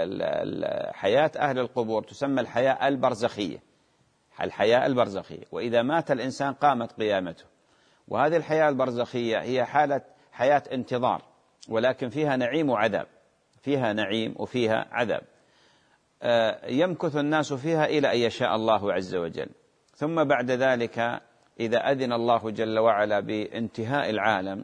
حياة أهل القبور تسمى الحياة البرزخية، الحياة البرزخية. وإذا مات الإنسان قامت قيامته. وهذه الحياة البرزخية هي حالة حياة انتظار، ولكن فيها نعيم وعذاب، فيها نعيم وفيها عذاب. يمكث الناس فيها إلى أن يشاء الله عز وجل، ثم بعد ذلك إذا أذن الله جل وعلا بانتهاء العالم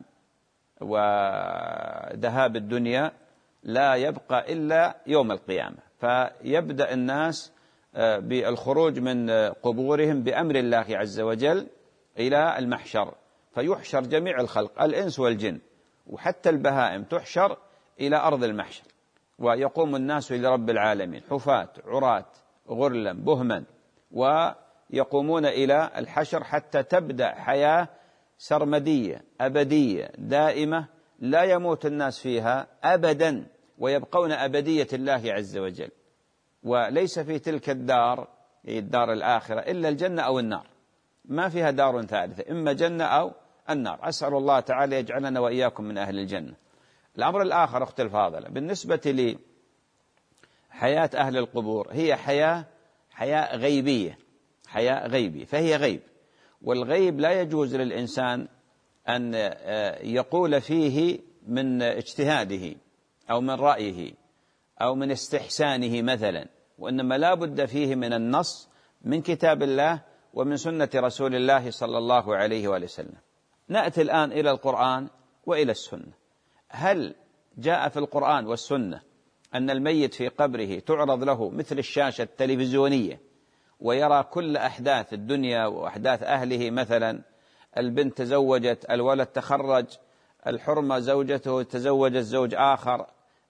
وذهاب الدنيا لا يبقى إلا يوم القيامة، فيبدأ الناس بالخروج من قبورهم بأمر الله عز وجل إلى المحشر، فيحشر جميع الخلق الإنس والجن وحتى البهائم تحشر إلى أرض المحشر، ويقوم الناس لرب العالمين حفاة عراة غرلا بهما، ويقومون إلى الحشر حتى تبدأ حياة سرمدية أبدية دائمة لا يموت الناس فيها أبدا، ويبقون أبدية الله عز وجل. وليس في تلك الدار الدار الآخرة إلا الجنة أو النار، ما فيها دار ثالثة، إما جنة أو النار. أسأل الله تعالى يجعلنا وإياكم من أهل الجنة. الأمر الآخر أختي الفاضلة بالنسبة لحياة أهل القبور، هي حياة حياة غيبية، حياة غيبية، فهي غيب، والغيب لا يجوز للإنسان أن يقول فيه من اجتهاده أو من رأيه أو من استحسانه مثلا، وإنما لا بد فيه من النص من كتاب الله ومن سنة رسول الله صلى الله عليه وآله وسلم. نأتي الآن إلى القرآن وإلى السنة. هل جاء في القرآن والسنة أن الميت في قبره تعرض له مثل الشاشة التلفزيونية ويرى كل أحداث الدنيا وأحداث أهله، مثلا البنت تزوجت، الولد تخرج، الحرمة زوجته تزوجت زوج آخر،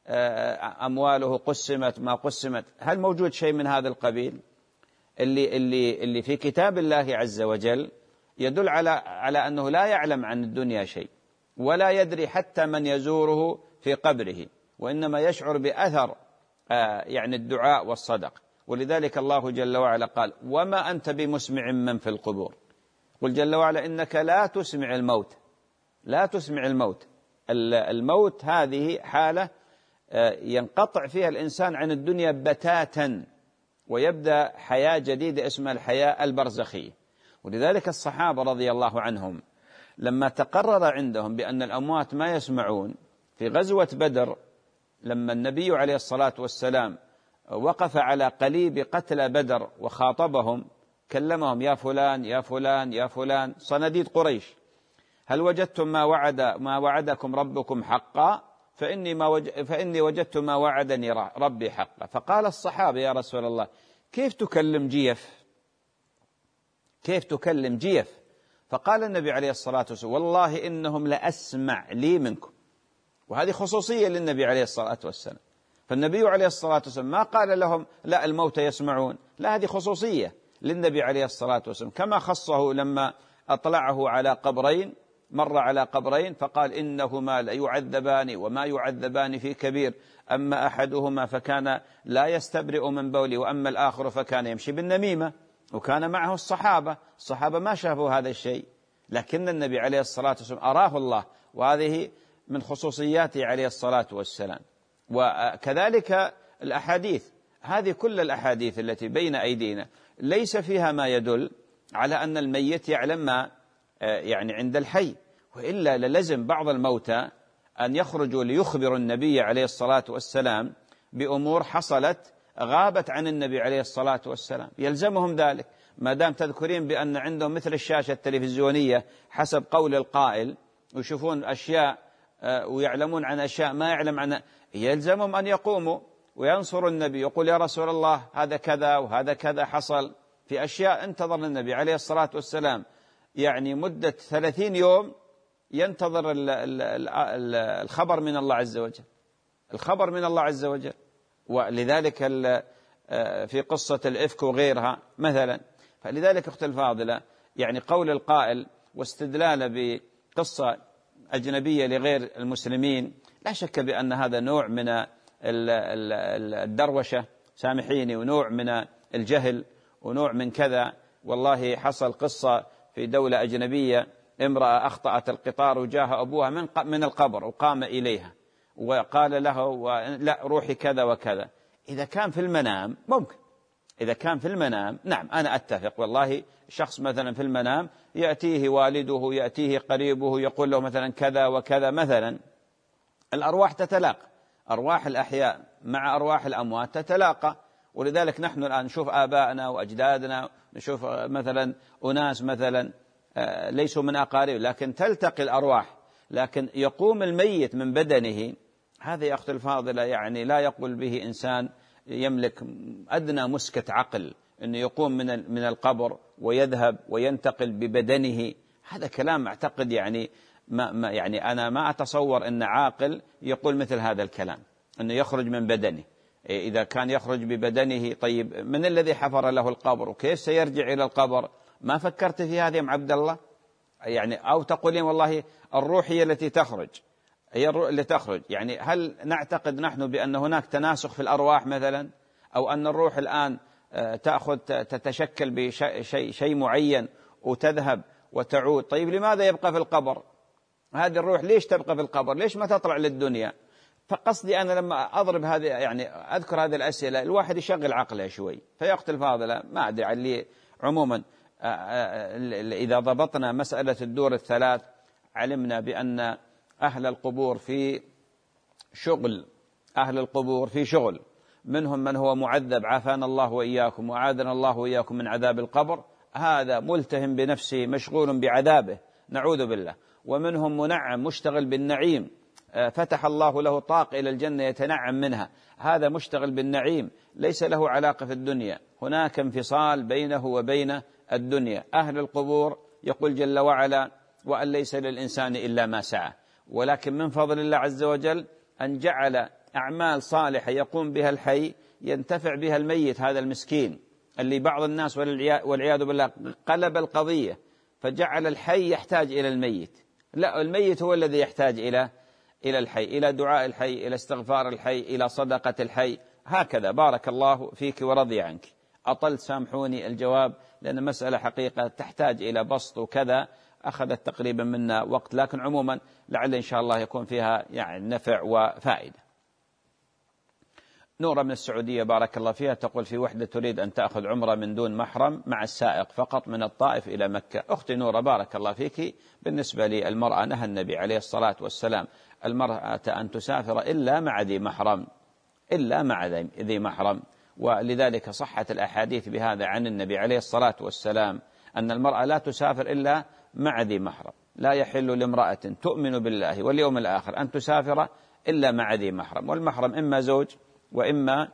أمواله قسمت ما قسمت؟ هل موجود شيء من هذا القبيل؟ اللي اللي اللي في كتاب الله عز وجل يدل على على أنه لا يعلم عن الدنيا شيء، ولا يدري حتى من يزوره في قبره، وإنما يشعر بأثر يعني الدعاء والصدق. ولذلك الله جل وعلا قال: وما أنت بمسمع من في القبور. قل جل وعلا: إنك لا تسمع الموت، لا تسمع الموت. الموت هذه حالة ينقطع فيها الإنسان عن الدنيا بتاتا، ويبدأ حياة جديدة اسمها الحياة البرزخية. ولذلك الصحابة رضي الله عنهم لما تقرر عندهم بأن الأموات ما يسمعون، في غزوة بدر لما النبي عليه الصلاة والسلام وقف على قليب قتلى بدر وخاطبهم، كلمهم: يا فلان يا فلان يا فلان، صناديد قريش، هل وجدتم ما وعد ما وعدكم ربكم حقا؟ فإني, ما وج... فإني وجدت ما وعدني ربي حقا. فقال الصحابة: يا رسول الله، كيف تكلم جيف؟ كيف تكلم جيف؟ فقال النبي عليه الصلاة والسلام: والله إنهم لأسمع لي منكم. وهذه خصوصية للنبي عليه الصلاة والسلام. فالنبي عليه الصلاة والسلام ما قال لهم: لا الموتى يسمعون، لا، هذه خصوصية للنبي عليه الصلاة والسلام، كما خصه لما أطلعه على قبرين، مر على قبرين فقال: إنهما ليعذبان وما يعذبان في كبير، أما أحدهما فكان لا يستبرئ من بولي، وأما الآخر فكان يمشي بالنميمة. وكان معه الصحابة، الصحابة ما شافوا هذا الشيء، لكن النبي عليه الصلاة والسلام أراه الله، وهذه من خصوصياته عليه الصلاة والسلام. وكذلك الأحاديث، هذه كل الأحاديث التي بين أيدينا ليس فيها ما يدل على أن الميت يعلم ما يعني عند الحي، وإلا للزم بعض الموتى أن يخرجوا ليخبروا النبي عليه الصلاة والسلام بأمور حصلت غابت عن النبي عليه الصلاة والسلام، يلزمهم ذلك ما دام تذكرين بأن عندهم مثل الشاشة التلفزيونية حسب قول القائل، ويشوفون أشياء ويعلمون عن أشياء ما يعلم عنها، يلزمهم أن يقوموا وينصروا النبي، يقول: يا رسول الله هذا كذا وهذا كذا حصل في أشياء. انتظر النبي عليه الصلاة والسلام يعني مدة ثلاثين يوم ينتظر الخبر من الله عز وجل، الخبر من الله عز وجل. ولذلك في قصة الإفك وغيرها مثلا. فلذلك أختي الفاضلة، يعني قول القائل واستدلال بقصة أجنبية لغير المسلمين، لا شك بأن هذا نوع من الدروشة، سامحيني، ونوع من الجهل، ونوع من كذا. والله حصل قصة في دولة أجنبية، امرأة أخطأت القطار وجاءها أبوها من من القبر وقام إليها وقال له: لا روحي كذا وكذا. إذا كان في المنام ممكن، إذا كان في المنام نعم أنا أتفق. والله شخص مثلا في المنام يأتيه والده يأتيه قريبه يقول له مثلا كذا وكذا مثلا، الأرواح تتلاقى، أرواح الأحياء مع أرواح الأموات تتلاقى. ولذلك نحن الآن نشوف آبائنا وأجدادنا، نشوف مثلا أناس مثلا ليسوا من أقارب لكن تلتقي الأرواح، لكن يقوم الميت من بدنه، هذا يا أختي الفاضلة يعني لا يقول به إنسان يملك أدنى مسكة عقل أنه يقوم من من القبر ويذهب وينتقل ببدنه، هذا كلام أعتقد يعني ما ما يعني أنا ما أتصور أن عاقل يقول مثل هذا الكلام، أنه يخرج من بدنه. إذا كان يخرج ببدنه، طيب من الذي حفر له القبر وكيف سيرجع إلى القبر؟ ما فكرت في هذا يا عبد الله؟ يعني أو تقولين والله الروح هي التي تخرج، هي الروح اللي تخرج، يعني هل نعتقد نحن بأن هناك تناسخ في الأرواح مثلا، أو أن الروح الآن تأخذ تتشكل بشيء شيء شيء معين وتذهب وتعود؟ طيب لماذا يبقى في القبر؟ هذه الروح ليش تبقى في القبر؟ ليش ما تطلع للدنيا؟ فقصدي أنا لما أضرب هذه يعني أذكر هذه الأسئلة الواحد يشغل عقله شوي. فيقتل الفاضلة ما أدري علي عموما إذا ضبطنا مسألة الدور الثلاث علمنا بأن أهل القبور في شغل، أهل القبور في شغل، منهم من هو معذب عافانا الله وإياكم وعاذنا الله وإياكم من عذاب القبر، هذا ملتهم بنفسه مشغول بعذابه نعوذ بالله، ومنهم منعم مشتغل بالنعيم فتح الله له طاق إلى الجنة يتنعم منها، هذا مشتغل بالنعيم ليس له علاقة في الدنيا، هناك انفصال بينه وبين الدنيا. أهل القبور يقول جل وعلا وأن ليس للإنسان إلا ما سعى، ولكن من فضل الله عز وجل أن جعل أعمال صالحة يقوم بها الحي ينتفع بها الميت، هذا المسكين اللي بعض الناس والعياذ بالله قلب القضية فجعل الحي يحتاج إلى الميت، لا الميت هو الذي يحتاج إلى إلى الحي، إلى دعاء الحي، إلى استغفار الحي، إلى صدقة الحي، هكذا. بارك الله فيك ورضي عنك. أطلت سامحوني الجواب لأن مسألة حقيقة تحتاج إلى بسط وكذا، أخذت تقريبا منا وقت، لكن عموما لعل إن شاء الله يكون فيها يعني نفع وفائدة. نورة من السعودية بارك الله فيها تقول في وحدة تريد أن تأخذ عمرة من دون محرم مع السائق فقط من الطائف إلى مكة. أختي نورة بارك الله فيك، بالنسبة للمرأة نهى النبي عليه الصلاة والسلام المرأة أن تسافر إلا مع ذي محرم، إلا مع ذي محرم، ولذلك صحت الأحاديث بهذا عن النبي عليه الصلاة والسلام أن المرأة لا تسافر إلا مع ذي محرم، لا يحل لامرأة تؤمن بالله واليوم الآخر أن تسافر إلا مع ذي محرم، والمحرم إما زوج وإما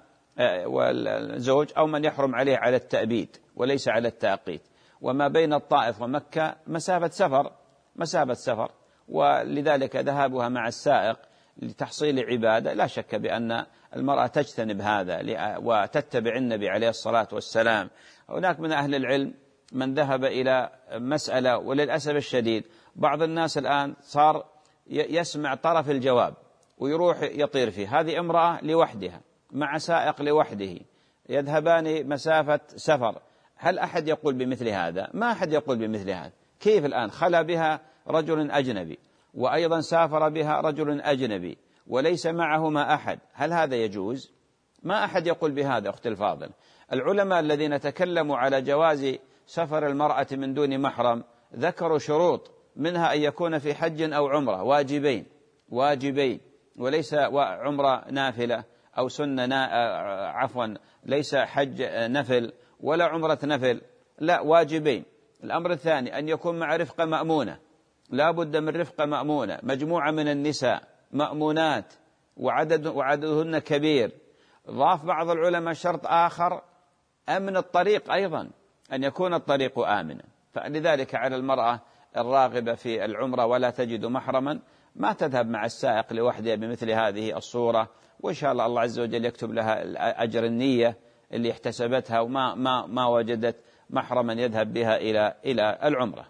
والزوج أو من يحرم عليه على التأبيد وليس على التأقيت. وما بين الطائف ومكة مسافة سفر، مسافة سفر، ولذلك ذهابها مع السائق لتحصيل عبادة لا شك بأن المرأة تجتنب هذا وتتبع النبي عليه الصلاة والسلام. هناك من أهل العلم من ذهب إلى مسألة، وللأسف الشديد بعض الناس الآن صار يسمع طرف الجواب ويروح يطير فيه، هذه امرأة لوحدها مع سائق لوحده يذهبان مسافة سفر، هل أحد يقول بمثل هذا؟ ما أحد يقول بمثل هذا. كيف الآن خلى بها رجل أجنبي وأيضا سافر بها رجل أجنبي وليس معهما أحد، هل هذا يجوز؟ ما أحد يقول بهذا أختي الفاضل. العلماء الذين تكلموا على جواز سفر المرأة من دون محرم ذكروا شروط، منها أن يكون في حج أو عمرة واجبين واجبين وليس عمرة نافلة أو سنة نا عفوا ليس حج نفل ولا عمرة نفل، لا واجبين. الأمر الثاني أن يكون مع رفقة مأمونة، لا بد من رفقة مأمونة، مجموعة من النساء مأمونات وعدد وعددهن كبير. ضاف بعض العلماء شرط آخر أمن الطريق أيضا، أن يكون الطريق آمنا. فلذلك على المرأة الراغبة في العمرة ولا تجد محرما ما تذهب مع السائق لوحدها بمثل هذه الصورة، وإن شاء الله الله عز وجل يكتب لها أجر النية اللي احتسبتها وما ما ما وجدت محرما يذهب بها إلى إلى العمرة.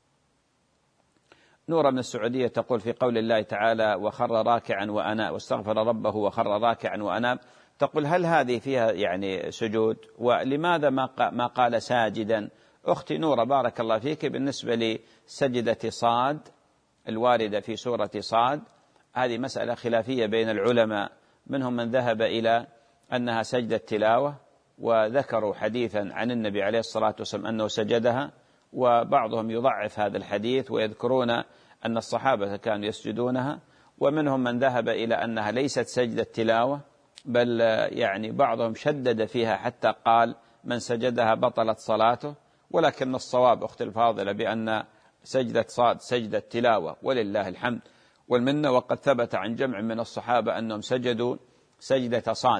نورة من السعودية تقول في قول الله تعالى وخر راكعا وأناب واستغفر ربه وخر راكعا وأناب، تقول هل هذه فيها يعني سجود؟ ولماذا ما ما قال ساجدا؟ أختي نورة بارك الله فيك، بالنسبة لسجدة صاد الواردة في سورة صاد هذه مسألة خلافية بين العلماء، منهم من ذهب إلى أنها سجدة تلاوة وذكروا حديثا عن النبي عليه الصلاة والسلام أنه سجدها، وبعضهم يضعف هذا الحديث ويذكرون أن الصحابة كانوا يسجدونها، ومنهم من ذهب إلى أنها ليست سجدة تلاوة بل يعني بعضهم شدد فيها حتى قال من سجدها بطلت صلاته، ولكن الصواب أختي الفاضلة بأن سجدة صاد سجدة تلاوة ولله الحمد والمنة، وقد ثبت عن جمع من الصحابة أنهم سجدوا سجدة صاد.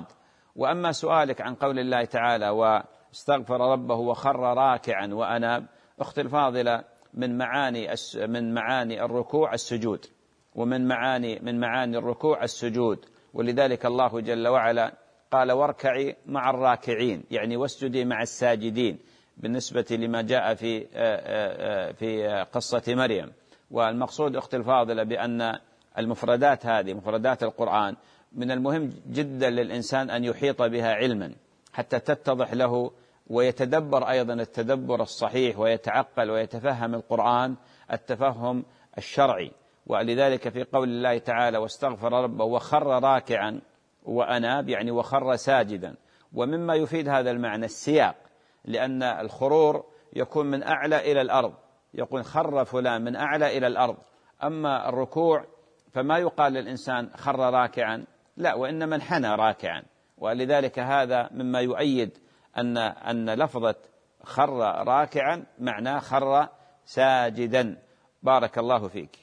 وأما سؤالك عن قول الله تعالى واستغفر ربه وخر راكعا وأناب، أختي الفاضلة، من معاني من معاني الركوع السجود، ومن معاني من معاني الركوع السجود، ولذلك الله جل وعلا قال واركعي مع الراكعين، يعني واسجدي مع الساجدين، بالنسبة لما جاء في في قصة مريم. والمقصود أختي الفاضلة بأن المفردات هذه مفردات القرآن من المهم جدا للإنسان أن يحيط بها علما حتى تتضح له، ويتدبر أيضا التدبر الصحيح، ويتعقل ويتفهم القرآن التفهم الشرعي. ولذلك في قول الله تعالى واستغفر ربه وخر راكعا وأناب، يعني وخر ساجدا. ومما يفيد هذا المعنى السياق، لأن الخرور يكون من أعلى إلى الأرض، يقول خر فلان من أعلى إلى الأرض. أما الركوع فما يقال للإنسان خر راكعا، لا، وإنما انحنى راكعا. ولذلك هذا مما يؤيد أن أن لفظة خر راكعا معناه خر ساجدا. بارك الله فيك.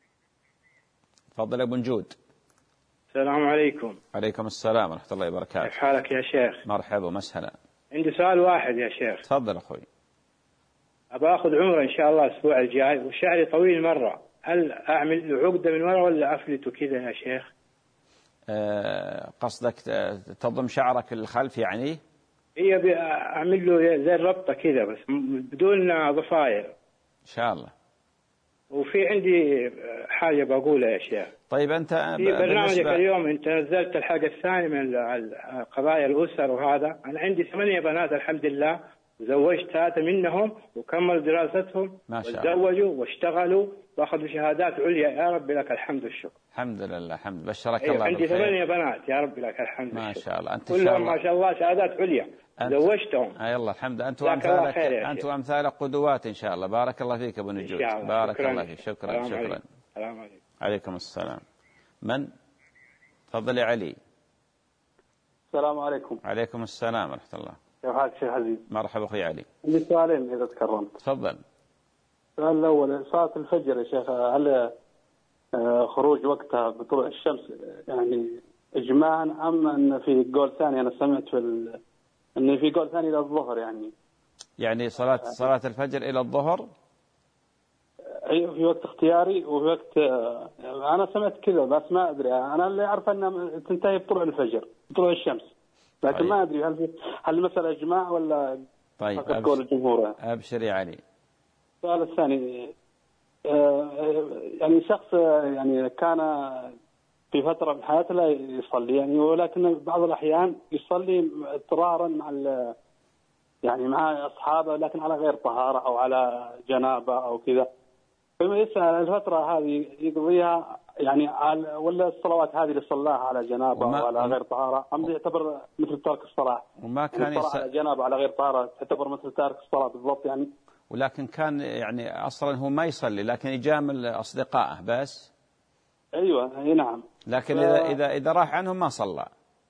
تفضل ابن جود. السلام عليكم. عليكم السلام ورحمة الله وبركاته. كيف حالك يا شيخ؟ مرحبا ومسهلا. عندي سؤال واحد يا شيخ. تفضل أخوي. أبى أخذ عمرة إن شاء الله الأسبوع الجاي، وشعري طويل مرة، هل أعمل له عقدة من ورا ولا أفلته كذا يا شيخ؟ أه قصدك تضم شعرك للخلف يعني؟ هي أعمل له زي الربطة كذا بس بدون ضفاير إن شاء الله. وفي عندي حاجة بقولها يا شيخ. طيب أنت في برنامجك بالنسبة... اليوم أنت نزلت الحلقة الثانية من قضايا الأسر، وهذا أنا عندي ثمانية بنات الحمد لله، وزوجت ثلاثة منهم وكملوا دراستهم وتزوجوا واشتغلوا وأخذوا شهادات عليا، يا رب لك الحمد والشكر. الحمد لله. الحمد بشرك أيوة الله عندي بالخير. ثمانية بنات يا رب لك الحمد ما والشكر. شاء الله. أنت كلهم ما شاء الله شهادات عليا زوجتهم. أي الله الحمد. أنت وأمثالك أنت وأمثالك قدوات إن شاء الله. بارك الله فيك أبو نجود. بارك شكرا. الله فيك. شكرا شكرا. السلام عليكم. عليكم السلام. من؟ تفضل يا علي. السلام عليكم. عليكم السلام ورحمة الله. كيف حالك شيخ عزيز؟ مرحبا أخوي علي. عندي سؤالين إذا تكرمت. تفضل. السؤال الأول صلاة الفجر يا شيخ، هل خروج وقتها بطلوع الشمس يعني إجماعا، أم أن في قول ثاني أنا سمعت في ال... أن في قول ثاني إلى الظهر يعني؟ يعني صلاة صلاة الفجر إلى الظهر؟ أيوه في وقت اختياري وفي وقت أنا سمعت كذا بس ما أدري. أنا اللي أعرف أن تنتهي بطلوع الفجر بطلوع الشمس، لكن طيب. ما أدري هل في... هل المسألة إجماع ولا طيب قول الجمهور؟ أبشر يا علي. السؤال الثاني يعني شخص يعني كان في فترة من حياته لا يصلي يعني، ولكن بعض الأحيان يصلي اضطرارا مع يعني مع أصحابه لكن على غير طهارة أو على جنابة أو كذا، فيما يسأل الفترة هذه يقضيها يعني على ولا الصلوات هذه اللي صلاها على جنابة أو على غير طهارة، أم يعتبر مثل ترك الصلاة؟ وما كان يص... على جنابة على غير طهارة تعتبر مثل ترك الصلاة بالضبط يعني؟ ولكن كان يعني أصلا هو ما يصلي لكن يجامل أصدقائه بس. أيوة أي نعم. لكن ف... إذا إذا إذا راح عنهم ما صلى.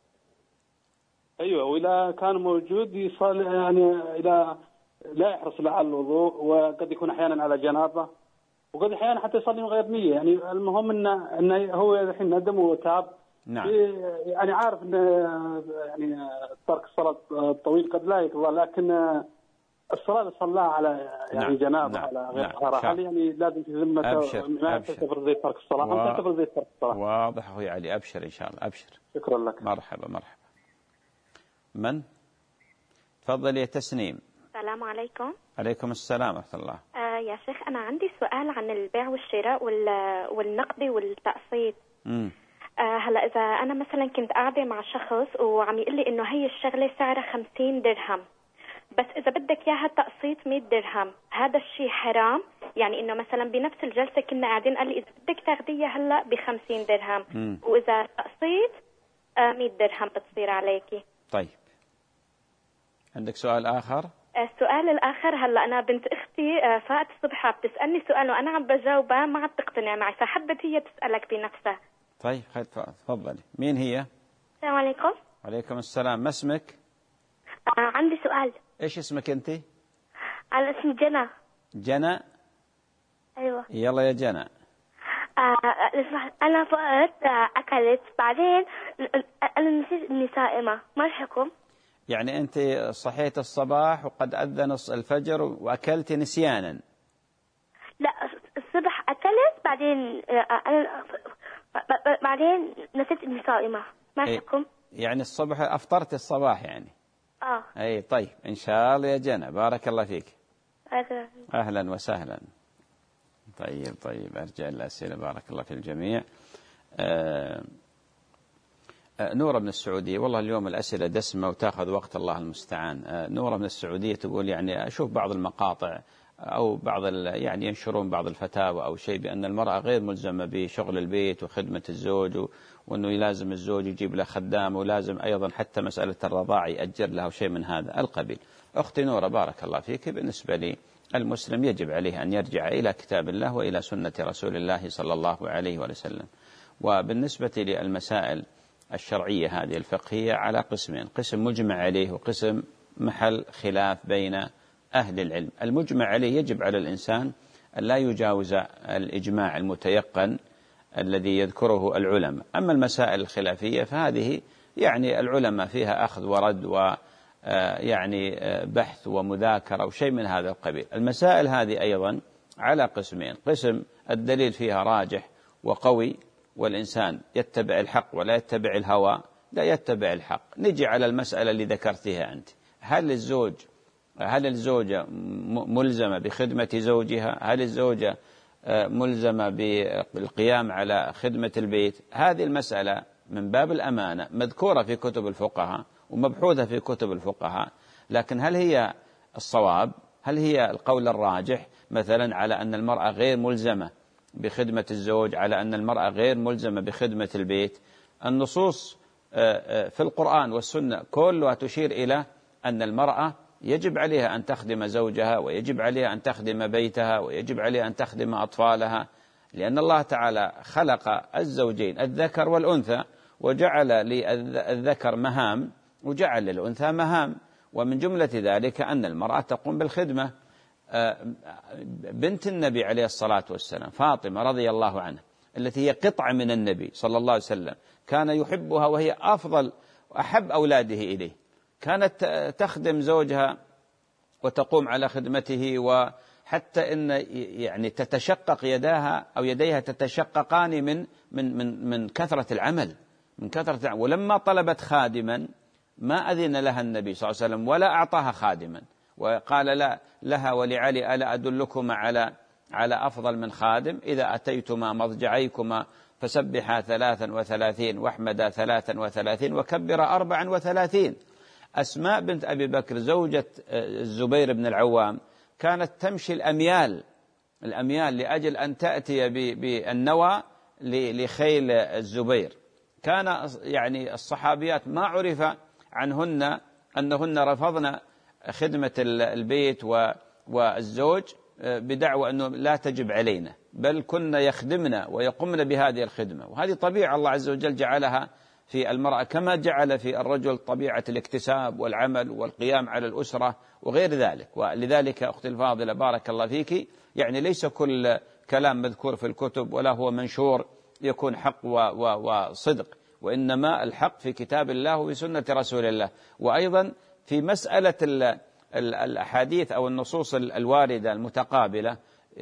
أيوة، وإذا كان موجود يصلي يعني إذا لا يحرص على الوضوء، وقد يكون أحيانا على جنابة، وقد أحيانا حتى يصلي من غير نية يعني. المهم إنه إنه هو الحين ندم وتاب. نعم. يعني عارف إن يعني ترك الصلاة الطويل قد لا يقضى، لكن الصلاة اللي صلاها على يعني نعم. جنابة نعم. على غير طهارة، نعم. هل يعني لازم في ذمته ما تعتبر زي ترك الصلاة و... أم تعتبر زي ترك الصلاة؟ واضح أخوي علي. أبشر إن شاء الله. أبشر. شكرا لك. مرحبا مرحبا. من؟ تفضل يا تسنيم. السلام عليكم. عليكم السلام ورحمة الله. آه يا شيخ أنا عندي سؤال عن البيع والشراء والنقدي والتقسيط. امم آه هلا إذا أنا مثلا كنت قاعدة مع شخص وعم يقول لي إنه هي الشغلة سعرها خمسين درهم، بس إذا بدك إياها تقسيط مية درهم، هذا الشيء حرام؟ يعني إنه مثلا بنفس الجلسة كنا قاعدين قال لي إذا بدك تاخديها هلا بخمسين درهم مم. وإذا تقسيط آه مية درهم بتصير عليكي. طيب عندك سؤال آخر؟ السؤال الآخر، هلا أنا بنت أختي فات الصبح بتسألني سؤال وأنا عم بجاوبها ما عم تقتنع معي، فحبت هي تسألك بنفسها. طيب خير تفضلي. مين هي؟ السلام عليكم. عليكم السلام. ما اسمك؟ آه عندي سؤال. إيش اسمك أنت؟ أنا اسمي جنى. جنى. أيوة. يلا يا جنى. أنا فقط أكلت بعدين أنا نسيت إني صائمة، ما الحكم؟ يعني أنت صحيت الصباح وقد أذن الفجر وأكلت نسيانا؟ لا، الصبح أكلت بعدين أنا بعدين نسيت إني صائمة، ما الحكم؟ يعني الصبح أفطرت الصباح يعني؟ آه. أي طيب إن شاء الله يا جنى، بارك الله فيك. أهلا, أهلا وسهلا. طيب طيب أرجع الأسئلة، بارك الله في الجميع. آه آه نورة من السعودية، والله اليوم الأسئلة دسمة وتأخذ وقت، الله المستعان. آه نورة من السعودية تقول يعني أشوف بعض المقاطع أو بعض يعني ينشرون بعض الفتاوى أو شيء بأن المرأة غير ملزمة بشغل البيت وخدمة الزوج، وأنه يلازم الزوج يجيب له خدام، ولازم أيضا حتى مسألة الرضاعة يأجر لها وشيء من هذا القبيل. أختي نورة بارك الله فيك، بالنسبة لي المسلم يجب عليه أن يرجع إلى كتاب الله وإلى سنة رسول الله صلى الله عليه وسلم. وبالنسبة للمسائل الشرعية هذه الفقهية على قسمين، قسم مجمع عليه وقسم محل خلاف بين أهل العلم. المجمع عليه يجب على الإنسان أن لا يجاوز الإجماع المتيقن الذي يذكره العلماء. أما المسائل الخلافية فهذه يعني العلماء فيها أخذ ورد و يعني بحث ومذاكرة وشيء من هذا القبيل. المسائل هذه أيضا على قسمين، قسم الدليل فيها راجح وقوي والإنسان يتبع الحق ولا يتبع الهوى، لا يتبع الحق. نجي على المسألة اللي ذكرتها أنت، هل الزوج هل الزوجة ملزمة بخدمة زوجها؟ هل الزوجة ملزمة بالقيام على خدمة البيت؟ هذه المسألة من باب الأمانة مذكورة في كتب الفقهاء ومبحوثة في كتب الفقهاء، لكن هل هي الصواب؟ هل هي القول الراجح مثلا على أن المرأة غير ملزمة بخدمة الزوج، على أن المرأة غير ملزمة بخدمة البيت؟ النصوص في القرآن والسنة كلها تشير إلى أن المرأة يجب عليها أن تخدم زوجها، ويجب عليها أن تخدم بيتها، ويجب عليها أن تخدم أطفالها، لأن الله تعالى خلق الزوجين الذكر والأنثى، وجعل للذكر مهام وجعل للأنثى مهام، ومن جملة ذلك أن المرأة تقوم بالخدمة. بنت النبي عليه الصلاة والسلام فاطمة رضي الله عنها التي هي قطعة من النبي صلى الله عليه وسلم، كان يحبها وهي أفضل وأحب أولاده إليه، كانت تخدم زوجها وتقوم على خدمته، وحتى إن يعني تتشقق يداها أو يديها تتشققان من من من من كثرة العمل من كثرة العمل. ولما طلبت خادما ما أذن لها النبي صلى الله عليه وسلم ولا أعطاها خادما، وقال لا لها ولعلي ألا أدلكما على على أفضل من خادم، إذا أتيتما مضجعيكما فسبحا ثلاثا وثلاثين واحمدا ثلاثا وثلاثين وكبر أربعا وثلاثين. أسماء بنت أبي بكر زوجة الزبير بن العوام كانت تمشي الأميال الأميال لأجل أن تأتي بالنوى لخيل الزبير. كان يعني الصحابيات ما عرف عنهن أنهن رفضن خدمة البيت والزوج بدعوى أنه لا تجب علينا، بل كن يخدمنا ويقمن بهذه الخدمة، وهذه طبيعة الله عز وجل جعلها في المرأة، كما جعل في الرجل طبيعة الاكتساب والعمل والقيام على الأسرة وغير ذلك. ولذلك أختي الفاضلة بارك الله فيك، يعني ليس كل كلام مذكور في الكتب ولا هو منشور يكون حق وصدق، وإنما الحق في كتاب الله وفي سنة رسول الله. وأيضا في مسألة الأحاديث أو النصوص الواردة المتقابلة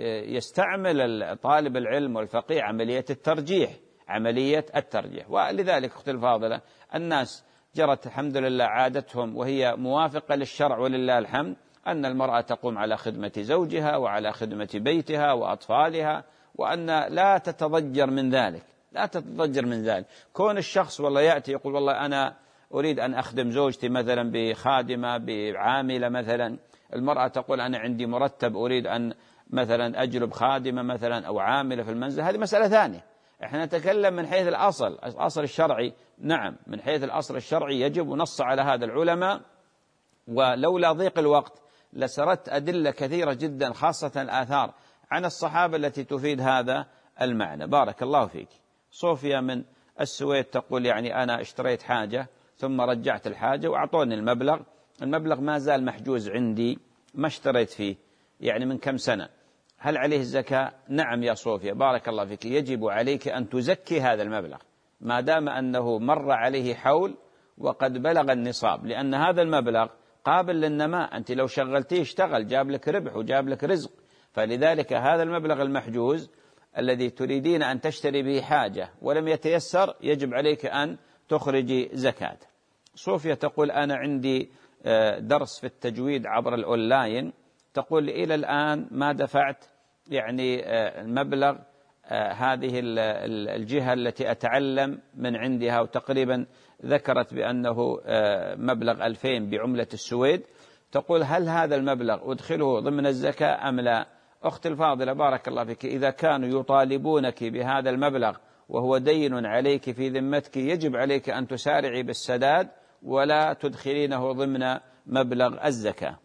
يستعمل طالب العلم والفقيه عملية الترجيح عملية الترجيح. ولذلك أختي الفاضلة الناس جرت الحمد لله عادتهم وهي موافقة للشرع ولله الحمد، أن المرأة تقوم على خدمة زوجها وعلى خدمة بيتها وأطفالها، وأن لا تتضجر من ذلك لا تتضجر من ذلك. كون الشخص والله يأتي يقول والله أنا أريد أن أخدم زوجتي مثلا بخادمة بعاملة مثلا، المرأة تقول أنا عندي مرتب أريد أن مثلا أجلب خادمة مثلا أو عاملة في المنزل، هذه مسألة ثانية. احنا نتكلم من حيث الأصل الأصل الشرعي. نعم من حيث الأصل الشرعي يجب نص على هذا العلماء، ولولا ضيق الوقت لسردت أدلة كثيرة جدا خاصة الآثار عن الصحابة التي تفيد هذا المعنى. بارك الله فيك. صوفيا من السويد تقول يعني أنا اشتريت حاجة ثم رجعت الحاجة وأعطوني المبلغ المبلغ ما زال محجوز عندي، ما اشتريت فيه يعني من كم سنة، هل عليه الزكاة؟ نعم يا صوفيا، بارك الله فيك، يجب عليك أن تزكي هذا المبلغ ما دام أنه مر عليه حول وقد بلغ النصاب، لأن هذا المبلغ قابل للنماء، أنت لو شغلتيه اشتغل، جاب لك ربح وجاب لك رزق، فلذلك هذا المبلغ المحجوز الذي تريدين أن تشتري به حاجة ولم يتيسر يجب عليك أن تخرجي زكاة. صوفيا تقول أنا عندي درس في التجويد عبر الأونلاين، تقول إلى الآن ما دفعت يعني المبلغ هذه الجهة التي أتعلم من عندها، وتقريبا ذكرت بأنه مبلغ ألفين بعملة السويد. تقول هل هذا المبلغ أدخله ضمن الزكاة أم لا؟ أختي الفاضلة بارك الله فيك، إذا كانوا يطالبونك بهذا المبلغ وهو دين عليك في ذمتك يجب عليك أن تسارعي بالسداد ولا تدخلينه ضمن مبلغ الزكاة.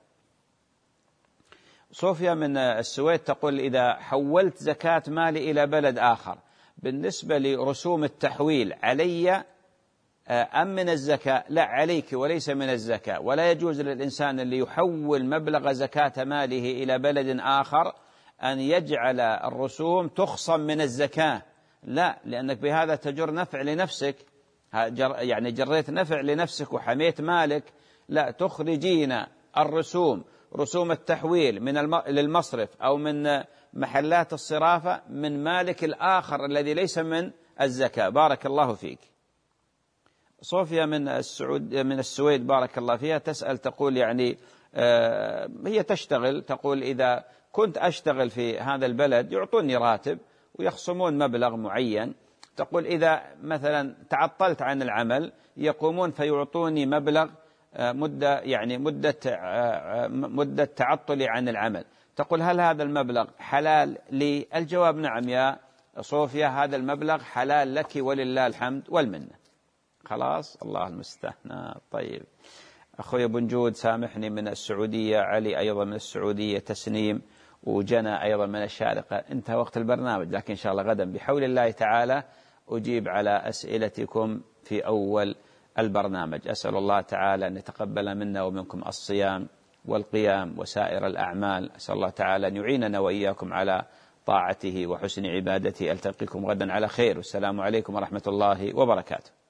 صوفيا من السويد تقول إذا حولت زكاة مالي إلى بلد آخر بالنسبة لرسوم التحويل علي أم من الزكاة؟ لا، عليك وليس من الزكاة، ولا يجوز للإنسان اللي يحول مبلغ زكاة ماله إلى بلد آخر أن يجعل الرسوم تخصم من الزكاة، لا، لأنك بهذا تجر نفع لنفسك، يعني جريت نفع لنفسك وحميت مالك. لا، تخرجين الرسوم، رسوم التحويل من الم... للمصرف أو من محلات الصرافة من مالك الآخر الذي ليس من الزكاة. بارك الله فيك. صوفيا من السعود من السويد بارك الله فيها تسأل، تقول يعني آه هي تشتغل، تقول إذا كنت أشتغل في هذا البلد يعطوني راتب ويخصمون مبلغ معين، تقول إذا مثلا تعطلت عن العمل يقومون فيعطوني مبلغ آه مدة يعني مدة آه مدة تعطلي عن العمل، تقول هل هذا المبلغ حلال لي؟ الجواب نعم يا صوفيا، هذا المبلغ حلال لك ولله الحمد والمنة. خلاص، الله المستثنى. طيب أخوي بن جود سامحني من السعودية، علي أيضا من السعودية، تسنيم وجنى أيضا من الشارقة. انتهى وقت البرنامج، لكن إن شاء الله غدا بحول الله تعالى أجيب على أسئلتكم في أول البرنامج. أسأل الله تعالى أن يتقبل منا ومنكم الصيام والقيام وسائر الأعمال. أسأل الله تعالى أن يعيننا وإياكم على طاعته وحسن عبادته. ألتقيكم غدا على خير، والسلام عليكم ورحمة الله وبركاته.